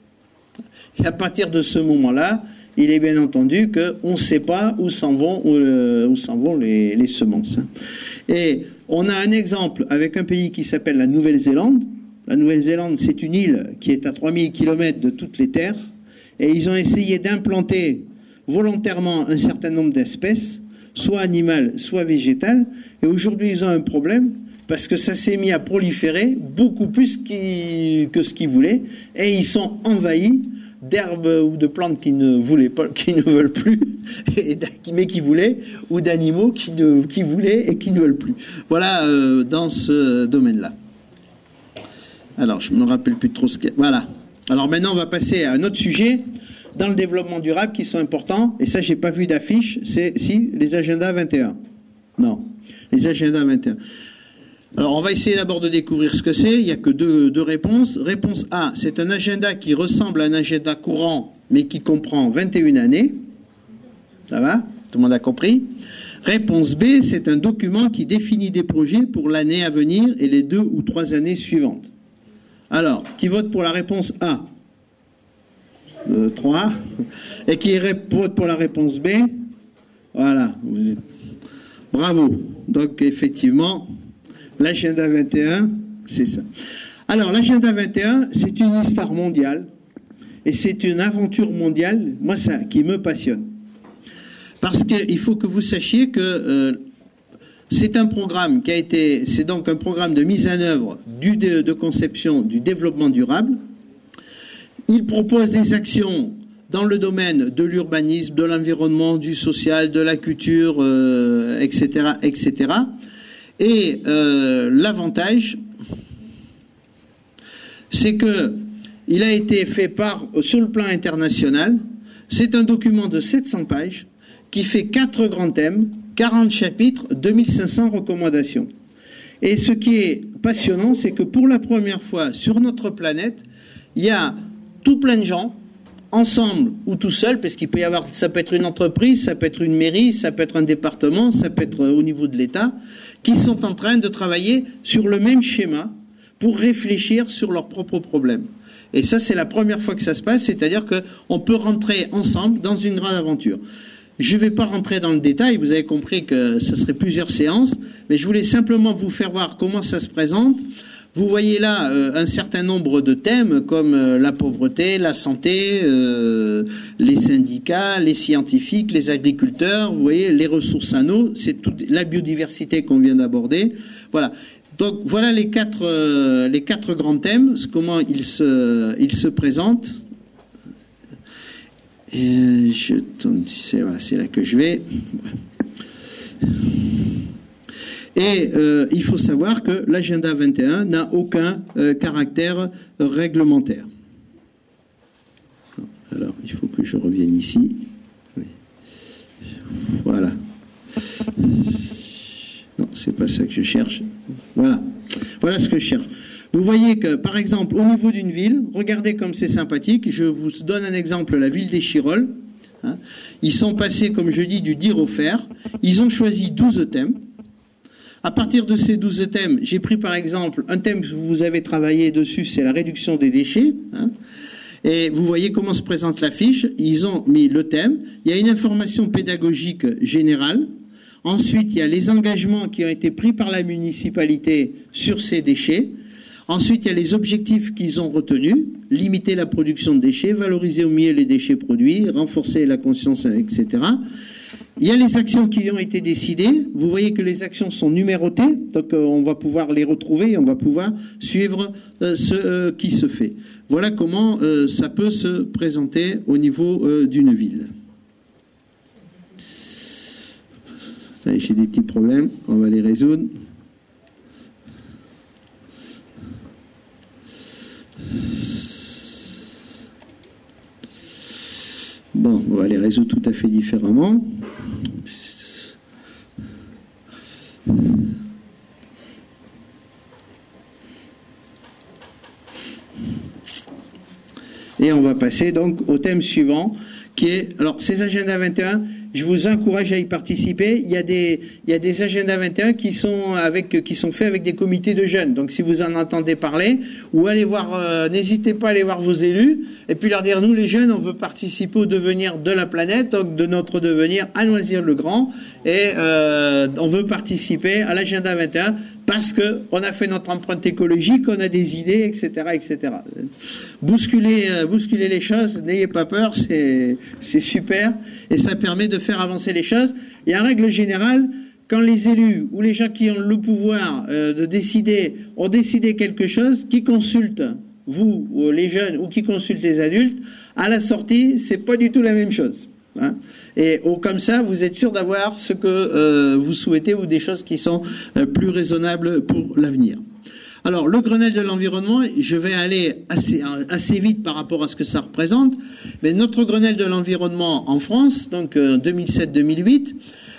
Et à partir de ce moment-là, il est bien entendu qu'on ne sait pas où s'en vont les semences. Et On a un exemple avec un pays qui s'appelle la Nouvelle-Zélande. La Nouvelle-Zélande, c'est une île qui est à 3000 km de toutes les terres, et ils ont essayé d'implanter volontairement un certain nombre d'espèces, soit animales, soit végétales, et aujourd'hui ils ont un problème, parce que ça s'est mis à proliférer beaucoup plus que ce qu'ils voulaient, et ils sont envahis d'herbes ou de plantes qui ne voulaient pas, qui ne veulent plus, mais qui voulaient, ou d'animaux qui voulaient et qui ne veulent plus. Voilà, dans ce domaine-là. Alors, je me rappelle plus trop ce qu'il y a. Voilà. Alors maintenant, on va passer à un autre sujet dans le développement durable qui sont importants. Et ça, j'ai pas vu d'affiche. C'est si les agendas 21. Non, les agendas 21. Alors, on va essayer d'abord de découvrir ce que c'est. Il n'y a que deux réponses. Réponse A, c'est un agenda qui ressemble à un agenda courant, mais qui comprend 21 années. Ça va? Tout le monde a compris? Réponse B, c'est un document qui définit des projets pour l'année à venir et les 2 ou 3 années suivantes. Alors, qui vote pour la réponse A? 3. Et qui vote pour la réponse B? Voilà. Bravo. Donc, effectivement, l'agenda 21, c'est ça. Alors, l'agenda 21, c'est une histoire mondiale. Et c'est une aventure mondiale, moi, ça, qui me passionne. Parce qu'il faut que vous sachiez que c'est un programme c'est donc un programme de mise en œuvre de conception du développement durable. Il propose des actions dans le domaine de l'urbanisme, de l'environnement, du social, de la culture, etc., etc. Et l'avantage, c'est que il a été fait sur le plan international. C'est un document de 700 pages qui fait 4 grands thèmes, 40 chapitres, 2500 recommandations. Et ce qui est passionnant, c'est que pour la première fois sur notre planète, il y a tout plein de gens, ensemble ou tout seul, parce qu'il peut y avoir, ça peut être une entreprise, ça peut être une mairie, ça peut être un département, ça peut être au niveau de l'État, qui sont en train de travailler sur le même schéma pour réfléchir sur leurs propres problèmes. Et ça, c'est la première fois que ça se passe, c'est-à-dire qu'on peut rentrer ensemble dans une grande aventure. Je ne vais pas rentrer dans le détail, vous avez compris que ce serait plusieurs séances, mais je voulais simplement vous faire voir comment ça se présente. Vous voyez là un certain nombre de thèmes comme la pauvreté, la santé, les syndicats, les scientifiques, les agriculteurs, vous voyez, les ressources en eau, c'est toute la biodiversité qu'on vient d'aborder. Voilà. Donc voilà les quatre grands thèmes, comment ils se présentent. Et c'est là que je vais. Et il faut savoir que l'agenda 21 n'a aucun caractère réglementaire. Alors, il faut que je revienne ici. Voilà. Non, c'est pas ça que je cherche. Voilà. Voilà ce que je cherche. Vous voyez que, par exemple, au niveau d'une ville, regardez comme c'est sympathique. Je vous donne un exemple, la ville des Chirolles. Hein. Ils sont passés, comme je dis, du dire au faire. Ils ont choisi 12 thèmes. À partir de ces 12 thèmes, j'ai pris par exemple un thème que vous avez travaillé dessus, c'est la réduction des déchets. Hein. Et vous voyez comment se présente la fiche. Ils ont mis le thème. Il y a une information pédagogique générale. Ensuite, il y a les engagements qui ont été pris par la municipalité sur ces déchets. Ensuite, il y a les objectifs qu'ils ont retenus, limiter la production de déchets, valoriser au mieux les déchets produits, renforcer la conscience, etc. Il y a les actions qui ont été décidées. Vous voyez que les actions sont numérotées, donc on va pouvoir les retrouver et on va pouvoir suivre ce qui se fait. Voilà comment ça peut se présenter au niveau d'une ville. J'ai des petits problèmes, on va les résoudre. Bon, on va les résoudre tout à fait différemment. Et on va passer donc au thème suivant, qui est... Alors, ces agendas 21, je vous encourage à y participer. Il y a des agendas 21 qui sont faits avec des comités de jeunes. Donc, si vous en entendez parler, ou allez voir, n'hésitez pas à aller voir vos élus, et puis leur dire, nous, les jeunes, on veut participer au devenir de la planète, donc de notre devenir à Noisy-le-Grand, et on veut participer à l'agenda 21, parce que on a fait notre empreinte écologique, on a des idées, etc., etc. Bousculer les choses, n'ayez pas peur, c'est super, et ça permet de faire avancer les choses. Et en règle générale, quand les élus ou les gens qui ont le pouvoir de décider ont décidé quelque chose, qui consultent vous, ou les jeunes, ou qui consultent les adultes, à la sortie, c'est pas du tout la même chose. Hein. Et comme ça, vous êtes sûr d'avoir ce que vous souhaitez ou des choses qui sont plus raisonnables pour l'avenir. Alors, le Grenelle de l'environnement, je vais aller assez vite par rapport à ce que ça représente. Mais notre Grenelle de l'environnement en France, donc 2007-2008,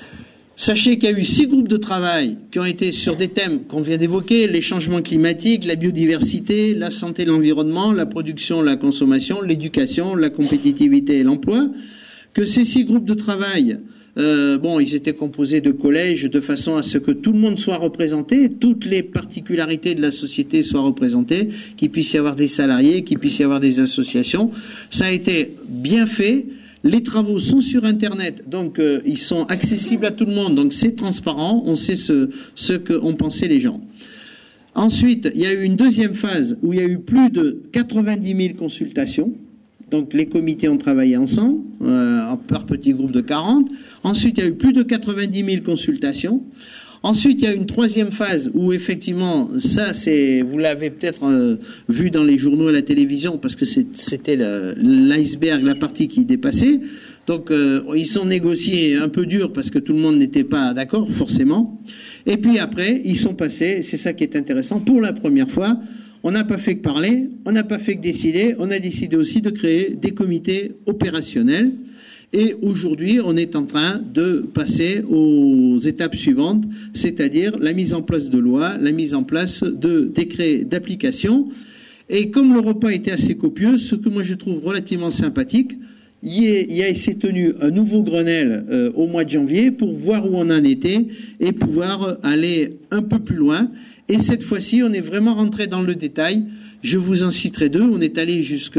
sachez qu'il y a eu 6 groupes de travail qui ont été sur des thèmes qu'on vient d'évoquer, les changements climatiques, la biodiversité, la santé et l'environnement, la production, la consommation, l'éducation, la compétitivité et l'emploi. Que ces 6 groupes de travail, ils étaient composés de collèges de façon à ce que tout le monde soit représenté, toutes les particularités de la société soient représentées, qu'il puisse y avoir des salariés, qu'il puisse y avoir des associations. Ça a été bien fait. Les travaux sont sur Internet, donc ils sont accessibles à tout le monde, donc c'est transparent, on sait ce qu'ont pensé les gens. Ensuite, il y a eu une deuxième phase où il y a eu plus de 90 000 consultations. Donc les comités ont travaillé ensemble, par petits groupes de 40. Ensuite, il y a eu plus de 90 000 consultations. Ensuite, il y a une troisième phase où effectivement, ça c'est, vous l'avez peut-être vu dans les journaux et à la télévision, parce que c'était l'iceberg, la partie qui dépassait. Donc ils ont négocié un peu dur parce que tout le monde n'était pas d'accord forcément. Et puis après, ils sont passés, c'est ça qui est intéressant, pour la première fois. On n'a pas fait que parler, on n'a pas fait que décider, on a décidé aussi de créer des comités opérationnels. Et aujourd'hui, on est en train de passer aux étapes suivantes, c'est-à-dire la mise en place de lois, la mise en place de décrets d'application. Et comme le repas était assez copieux, ce que moi je trouve relativement sympathique, il s'est tenu un nouveau Grenelle au mois de janvier pour voir où on en était et pouvoir aller un peu plus loin. Et cette fois-ci, on est vraiment rentré dans le détail. Je vous en citerai 2. On est allé jusque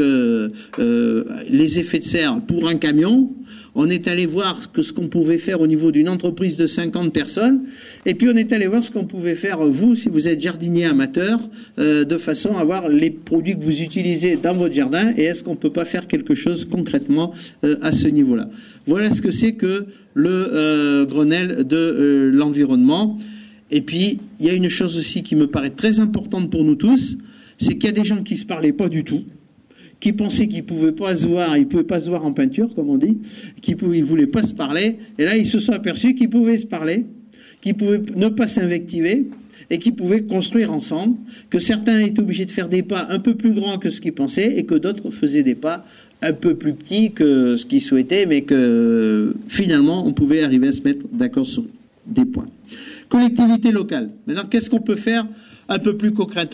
les effets de serre pour un camion. On est allé voir ce qu'on pouvait faire au niveau d'une entreprise de 50 personnes. Et puis on est allé voir ce qu'on pouvait faire, vous, si vous êtes jardinier amateur, de façon à voir les produits que vous utilisez dans votre jardin et est-ce qu'on ne peut pas faire quelque chose concrètement à ce niveau-là. Voilà ce que c'est que le Grenelle de l'environnement. Et puis, il y a une chose aussi qui me paraît très importante pour nous tous, c'est qu'il y a des gens qui ne se parlaient pas du tout, qui pensaient qu'ils ne pouvaient pas se voir, ils ne pouvaient pas se voir en peinture, comme on dit, ils ne voulaient pas se parler, et là, ils se sont aperçus qu'ils pouvaient se parler, qu'ils pouvaient ne pas s'invectiver, et qu'ils pouvaient construire ensemble, que certains étaient obligés de faire des pas un peu plus grands que ce qu'ils pensaient, et que d'autres faisaient des pas un peu plus petits que ce qu'ils souhaitaient, mais que finalement, on pouvait arriver à se mettre d'accord sur des points. Collectivité locale. Maintenant, qu'est-ce qu'on peut faire un peu plus concrètement ?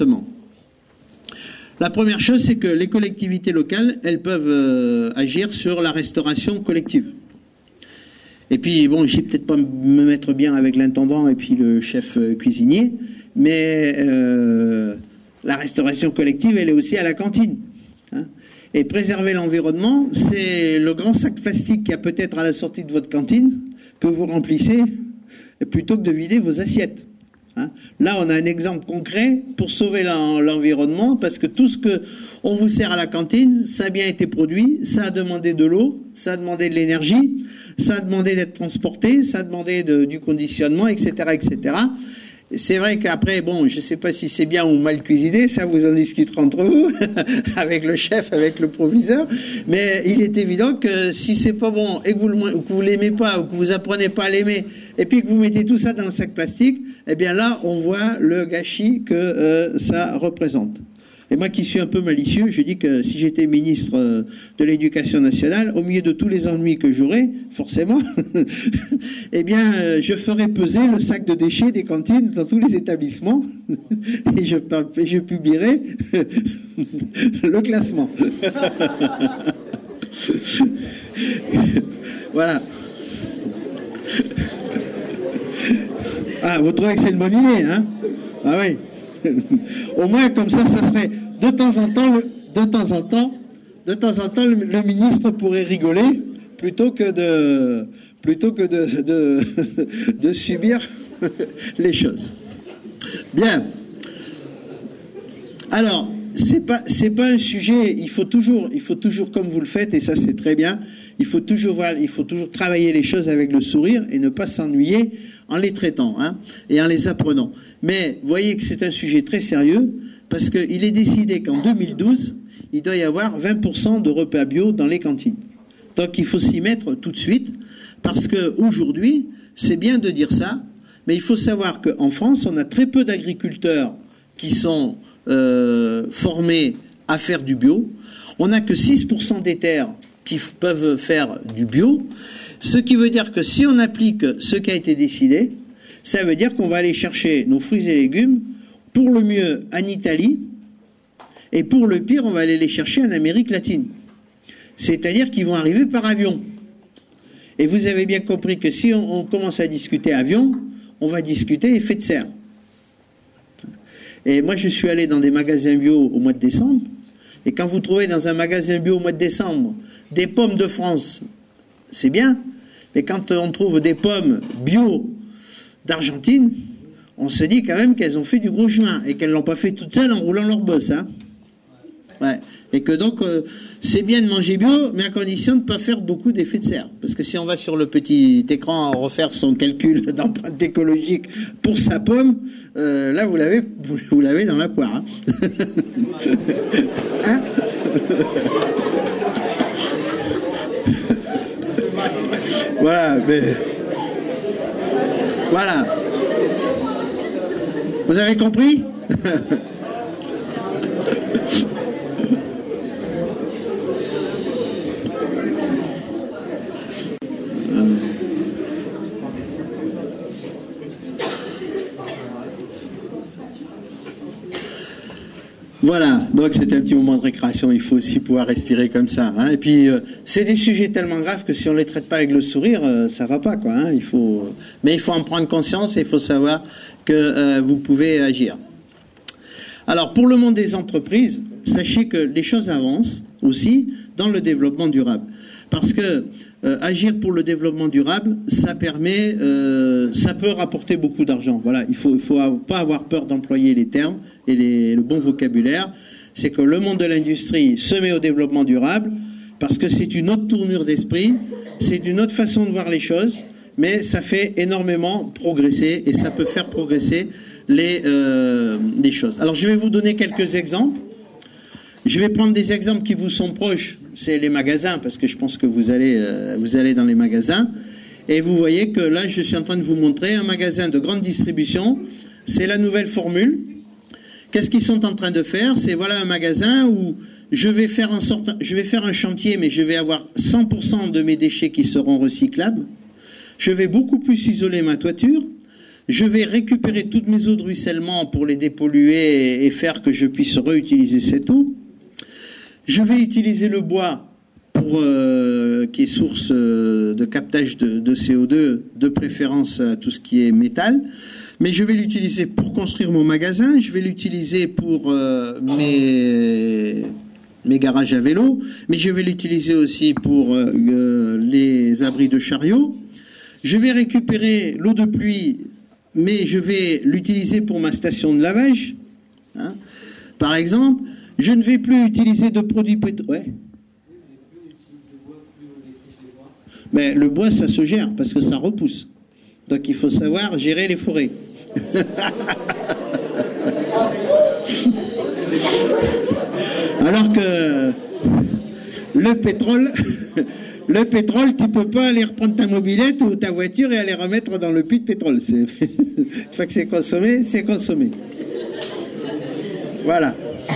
La première chose, c'est que les collectivités locales, elles peuvent agir sur la restauration collective. Et puis, bon, je vais peut-être pas me mettre bien avec l'intendant et puis le chef cuisinier, mais la restauration collective, elle est aussi à la cantine. Hein. Et préserver l'environnement, c'est le grand sac plastique qu'il y a peut-être à la sortie de votre cantine que vous remplissez plutôt que de vider vos assiettes. Hein. Là, on a un exemple concret pour sauver l'environnement, parce que tout ce que on vous sert à la cantine, ça a bien été produit, ça a demandé de l'eau, ça a demandé de l'énergie, ça a demandé d'être transporté, ça a demandé du conditionnement, etc., etc. C'est vrai qu'après, bon, je ne sais pas si c'est bien ou mal cuisiné, ça vous en discuterez entre vous, avec le chef, avec le proviseur, mais il est évident que si c'est pas bon et que vous l'aimez pas, ou que vous apprenez pas à l'aimer, et puis que vous mettez tout ça dans le sac plastique, eh bien là, on voit le gâchis que ça représente. Et moi qui suis un peu malicieux, je dis que si j'étais ministre de l'Éducation nationale, au milieu de tous les ennuis que j'aurais, forcément, eh bien, je ferais peser le sac de déchets des cantines dans tous les établissements et je publierais le classement. Voilà. Ah, vous trouvez que c'est une bonne idée, hein? Ah oui. Au moins, comme ça serait de temps en temps, le ministre pourrait rigoler plutôt que de subir les choses. Bien. Alors, c'est pas un sujet. Il faut toujours, comme vous le faites, et ça c'est très bien. Il faut toujours travailler les choses avec le sourire et ne pas s'ennuyer en les traitant, hein, et en les apprenant. Mais voyez que c'est un sujet très sérieux parce qu'il est décidé qu'en 2012, il doit y avoir 20% de repas bio dans les cantines. Donc il faut s'y mettre tout de suite parce qu'aujourd'hui, c'est bien de dire ça, mais il faut savoir qu'en France, on a très peu d'agriculteurs qui sont formés à faire du bio. On n'a que 6% des terres qui peuvent faire du bio, ce qui veut dire que si on applique ce qui a été décidé, ça veut dire qu'on va aller chercher nos fruits et légumes pour le mieux en Italie et pour le pire, on va aller les chercher en Amérique latine. C'est-à-dire qu'ils vont arriver par avion. Et vous avez bien compris que si on commence à discuter avion, on va discuter effet de serre. Et moi, je suis allé dans des magasins bio au mois de décembre, et quand vous trouvez dans un magasin bio au mois de décembre des pommes de France, c'est bien, mais quand on trouve des pommes bio d'Argentine, on se dit quand même qu'elles ont fait du gros chemin, et qu'elles ne l'ont pas fait toutes seules en roulant leur bosse, hein. Ouais. Et que donc, c'est bien de manger bio, mais à condition de ne pas faire beaucoup d'effets de serre. Parce que si on va sur le petit écran refaire son calcul d'empreinte écologique pour sa pomme, là, vous l'avez dans la poire. Hein. Hein? Voilà, mais... Voilà. Vous avez compris? Voilà, donc c'était un petit moment de récréation, il faut aussi pouvoir respirer comme ça. Hein. Et puis, c'est des sujets tellement graves que si on ne les traite pas avec le sourire, ça va pas, quoi. Hein. Mais il faut en prendre conscience et il faut savoir que vous pouvez agir. Alors, pour le monde des entreprises, sachez que les choses avancent aussi dans le développement durable. Parce que agir pour le développement durable, ça peut rapporter beaucoup d'argent. Voilà, il faut pas avoir peur d'employer les termes et le bon vocabulaire. C'est que le monde de l'industrie se met au développement durable parce que c'est une autre tournure d'esprit, c'est une autre façon de voir les choses, mais ça fait énormément progresser et ça peut faire progresser les choses. Alors je vais vous donner quelques exemples. Je vais prendre des exemples qui vous sont proches, c'est les magasins, parce que je pense que vous allez dans les magasins, et vous voyez que là, je suis en train de vous montrer un magasin de grande distribution, c'est la nouvelle formule. Qu'est-ce qu'ils sont en train de faire? C'est voilà un magasin où je vais faire un chantier, mais je vais avoir 100% de mes déchets qui seront recyclables. Je vais beaucoup plus isoler ma toiture. Je vais récupérer toutes mes eaux de ruissellement pour les dépolluer et faire que je puisse réutiliser cette eau. Je vais utiliser le bois qui est source de captage de CO2, de préférence à tout ce qui est métal. Mais je vais l'utiliser pour construire mon magasin, je vais l'utiliser pour mes garages à vélo, mais je vais l'utiliser aussi pour les abris de chariots. Je vais récupérer l'eau de pluie, mais je vais l'utiliser pour ma station de lavage. Hein. Par exemple, je ne vais plus utiliser de produits pétroliers. Ouais. Mais le bois, ça se gère parce que ça repousse. Donc il faut savoir gérer les forêts. Alors que le pétrole, tu peux pas aller reprendre ta mobilette ou ta voiture et aller remettre dans le puits de pétrole. Une fois que c'est consommé, c'est consommé. Voilà.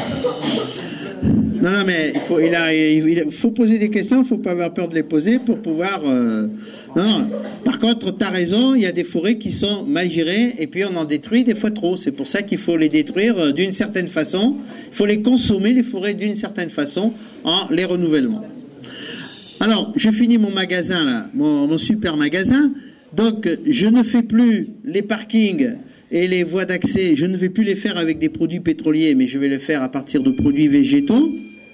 Non, mais il faut poser des questions, il ne faut pas avoir peur de les poser pour pouvoir... Non. Par contre, tu as raison, il y a des forêts qui sont mal gérées et puis on en détruit des fois trop. C'est pour ça qu'il faut les détruire d'une certaine façon. Il faut les consommer, les forêts, d'une certaine façon, en les renouvellements. Alors, je finis mon magasin là, mon super magasin. Donc, je ne fais plus les parkings et les voies d'accès, je ne vais plus les faire avec des produits pétroliers, mais je vais les faire à partir de produits végétaux.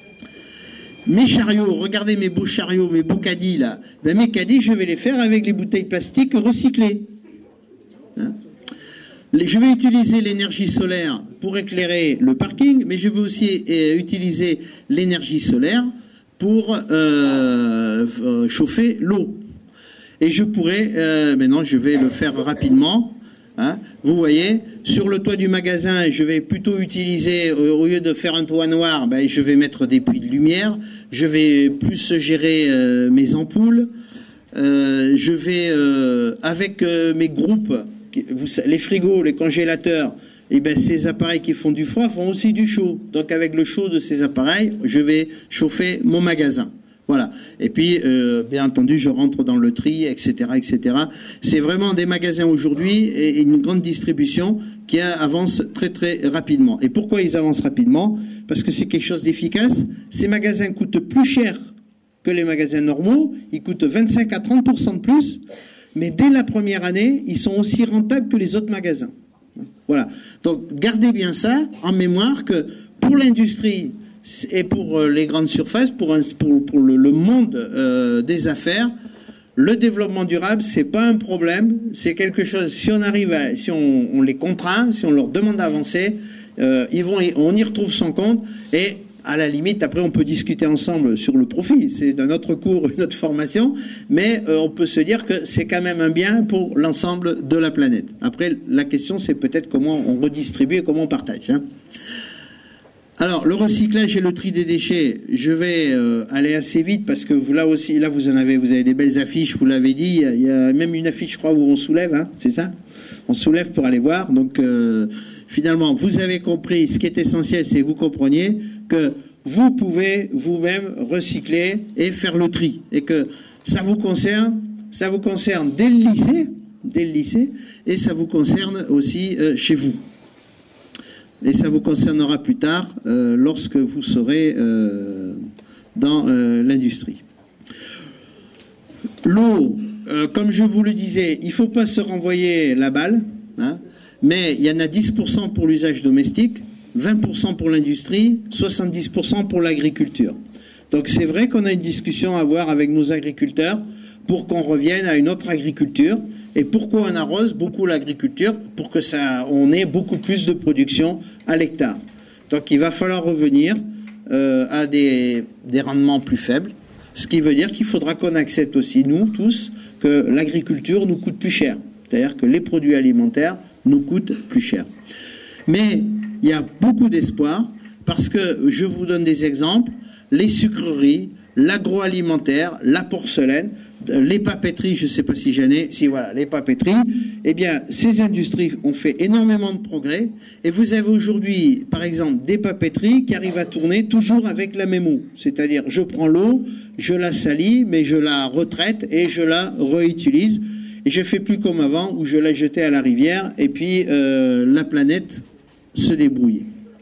Mes chariots, regardez mes beaux chariots, mes beaux caddies là. Ben, mes caddies, je vais les faire avec les bouteilles plastiques recyclées. Hein? Je vais utiliser l'énergie solaire pour éclairer le parking, mais je vais aussi utiliser l'énergie solaire pour chauffer l'eau. Et je pourrais, maintenant je vais le faire rapidement, hein. Vous voyez, sur le toit du magasin, je vais plutôt utiliser, au lieu de faire un toit noir, ben, je vais mettre des puits de lumière, je vais plus gérer mes ampoules, je vais, avec mes groupes, les frigos, les congélateurs, et ben ces appareils qui font du froid font aussi du chaud. Donc avec le chaud de ces appareils, je vais chauffer mon magasin. Voilà. Et puis, bien entendu, je rentre dans le tri, etc., etc. C'est vraiment des magasins aujourd'hui et une grande distribution qui avance très, très rapidement. Et pourquoi ils avancent rapidement? Parce que c'est quelque chose d'efficace. Ces magasins coûtent plus cher que les magasins normaux. Ils coûtent 25 à 30% de plus. Mais dès la première année, ils sont aussi rentables que les autres magasins. Voilà. Donc, gardez bien ça en mémoire que pour l'industrie et pour les grandes surfaces, pour le monde des affaires, le développement durable, c'est pas un problème. C'est quelque chose, si on arrive si on les contraint, si on leur demande d'avancer, on y retrouve son compte et à la limite, après, on peut discuter ensemble sur le profit. C'est d'un autre cours, une autre formation, mais on peut se dire que c'est quand même un bien pour l'ensemble de la planète. Après, la question, c'est peut-être comment on redistribue et comment on partage. Hein. Alors, le recyclage et le tri des déchets, je vais aller assez vite parce que là aussi, là vous avez des belles affiches, vous l'avez dit. Il y a même une affiche, je crois, où on soulève, hein, c'est ça? On soulève pour aller voir. Donc, finalement, vous avez compris. Ce qui est essentiel, c'est que vous compreniez que vous pouvez vous-même recycler et faire le tri, et que ça vous concerne dès le lycée, et ça vous concerne aussi chez vous. Et ça vous concernera plus tard lorsque vous serez dans l'industrie. L'eau, comme je vous le disais, il ne faut pas se renvoyer la balle, hein, mais il y en a 10% pour l'usage domestique, 20% pour l'industrie, 70% pour l'agriculture. Donc c'est vrai qu'on a une discussion à avoir avec nos agriculteurs pour qu'on revienne à une autre agriculture. Et pourquoi on arrose beaucoup l'agriculture? Pour que on ait beaucoup plus de production à l'hectare. Donc il va falloir revenir à des rendements plus faibles, ce qui veut dire qu'il faudra qu'on accepte aussi, nous tous, que l'agriculture nous coûte plus cher. C'est-à-dire que les produits alimentaires nous coûtent plus cher. Mais il y a beaucoup d'espoir parce que je vous donne des exemples, les sucreries, l'agroalimentaire, la porcelaine, les papeteries, je ne sais pas si j'en ai, si voilà, les papeteries, eh bien, ces industries ont fait énormément de progrès et vous avez aujourd'hui, par exemple, des papeteries qui arrivent à tourner toujours avec la même eau. C'est-à-dire, je prends l'eau, je la salis, mais je la retraite et je la réutilise. Et je ne fais plus comme avant où je la jetais à la rivière et puis la planète se débrouillait.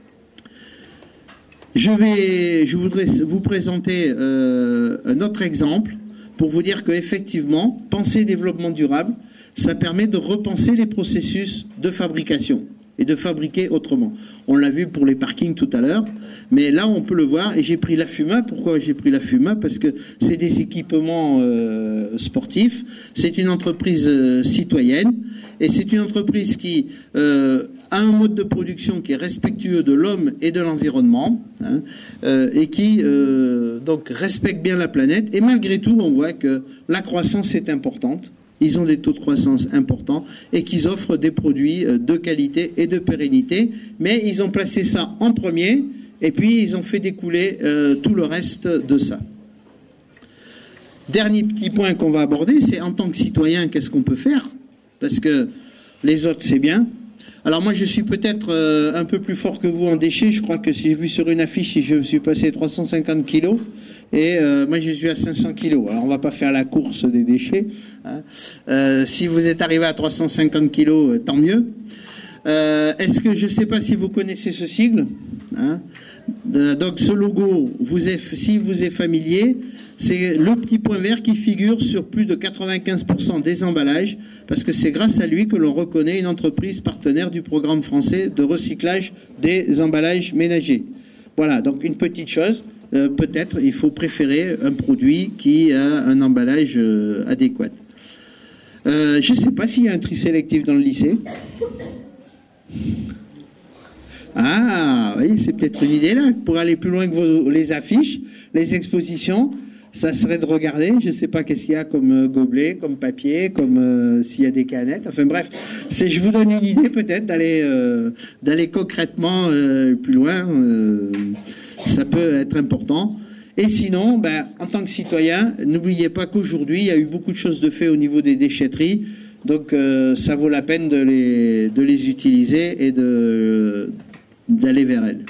Je voudrais vous présenter un autre exemple pour vous dire qu'effectivement, penser développement durable, ça permet de repenser les processus de fabrication et de fabriquer autrement. On l'a vu pour les parkings tout à l'heure, mais là on peut le voir, et j'ai pris la Fuma. Pourquoi j'ai pris la Fuma? Parce que c'est des équipements sportifs, c'est une entreprise citoyenne, et c'est une entreprise qui a un mode de production qui est respectueux de l'homme et de l'environnement, hein, et qui donc respecte bien la planète, et malgré tout on voit que la croissance est importante. Ils ont des taux de croissance importants et qu'ils offrent des produits de qualité et de pérennité. Mais ils ont placé ça en premier et puis ils ont fait découler tout le reste de ça. Dernier petit point qu'on va aborder, c'est en tant que citoyen, qu'est-ce qu'on peut faire? Parce que les autres, c'est bien. Alors moi, je suis peut-être un peu plus fort que vous en déchets. Je crois que si j'ai vu sur une affiche, je suis passé 350 kilos. Et moi, je suis à 500 kilos. Alors, on va pas faire la course des déchets. Hein. Si vous êtes arrivé à 350 kilos, tant mieux. Est-ce que je ne sais pas si vous connaissez ce sigle, hein? Donc ce logo, si vous est familier, c'est le petit point vert qui figure sur plus de 95% des emballages, parce que c'est grâce à lui que l'on reconnaît une entreprise partenaire du programme français de recyclage des emballages ménagers. Voilà, donc une petite chose, peut-être il faut préférer un produit qui a un emballage adéquat. Je ne sais pas s'il y a un tri sélectif dans le lycée. Ah, oui, c'est peut-être une idée là, pour aller plus loin que les affiches, les expositions, ça serait de regarder, je ne sais pas qu'est-ce qu'il y a comme gobelet, comme papier, comme s'il y a des canettes, enfin bref, je vous donne une idée peut-être d'aller concrètement plus loin, ça peut être important. Et sinon, en tant que citoyen, n'oubliez pas qu'aujourd'hui, il y a eu beaucoup de choses de fait au niveau des déchetteries, donc ça vaut la peine de les utiliser et d'aller vers elles.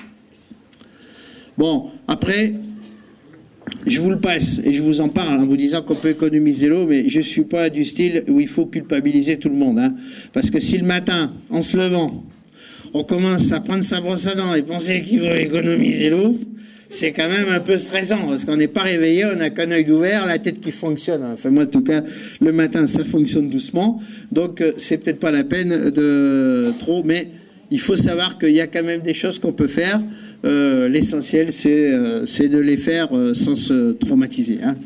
Bon, après, je vous le passe et je vous en parle en vous disant qu'on peut économiser l'eau, mais je ne suis pas du style où il faut culpabiliser tout le monde, hein. Parce que si le matin, en se levant, on commence à prendre sa brosse à dents et penser qu'il faut économiser l'eau, c'est quand même un peu stressant, parce qu'on n'est pas réveillé, on n'a qu'un œil ouvert, la tête qui fonctionne. Enfin, moi, en tout cas, le matin, ça fonctionne doucement, donc c'est peut-être pas la peine de trop, mais il faut savoir qu'il y a quand même des choses qu'on peut faire. L'essentiel, c'est de les faire sans se traumatiser, hein.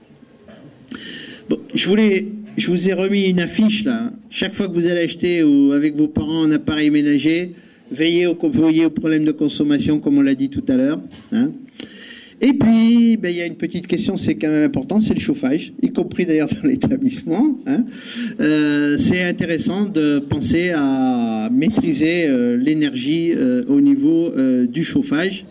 Bon, je vous ai remis une affiche, là. Chaque fois que vous allez acheter ou avec vos parents un appareil ménager, veillez au problème de consommation, comme on l'a dit tout à l'heure, hein. Et puis, il y a une petite question, c'est quand même important, c'est le chauffage, y compris d'ailleurs dans l'établissement, hein. C'est intéressant de penser à maîtriser l'énergie au niveau du chauffage.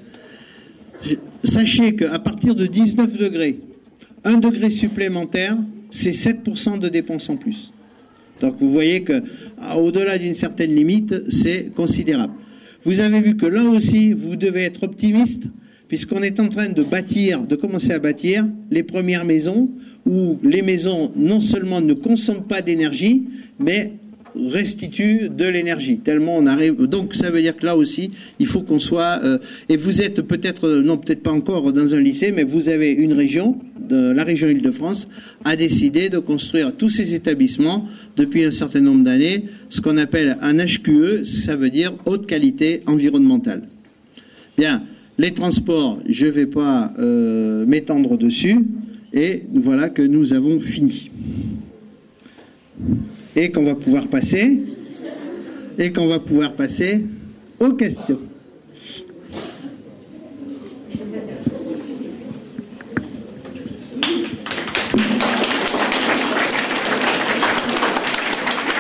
Sachez qu'à partir de 19 degrés, 1 degré supplémentaire, c'est 7% de dépenses en plus. Donc vous voyez que au-delà d'une certaine limite, c'est considérable. Vous avez vu que là aussi, vous devez être optimiste, puisqu'on est en train de commencer à bâtir les premières maisons, où les maisons non seulement ne consomment pas d'énergie, mais restituent de l'énergie. Tellement on arrive. Donc ça veut dire que là aussi, il faut qu'on soit. Et vous êtes peut-être pas encore dans un lycée, mais vous avez une région, la région Île-de-France, a décidé de construire tous ces établissements depuis un certain nombre d'années, ce qu'on appelle un HQE, ça veut dire haute qualité environnementale. Bien. Les transports, je ne vais pas m'étendre dessus, et voilà que nous avons fini. Et qu'on va pouvoir passer aux questions.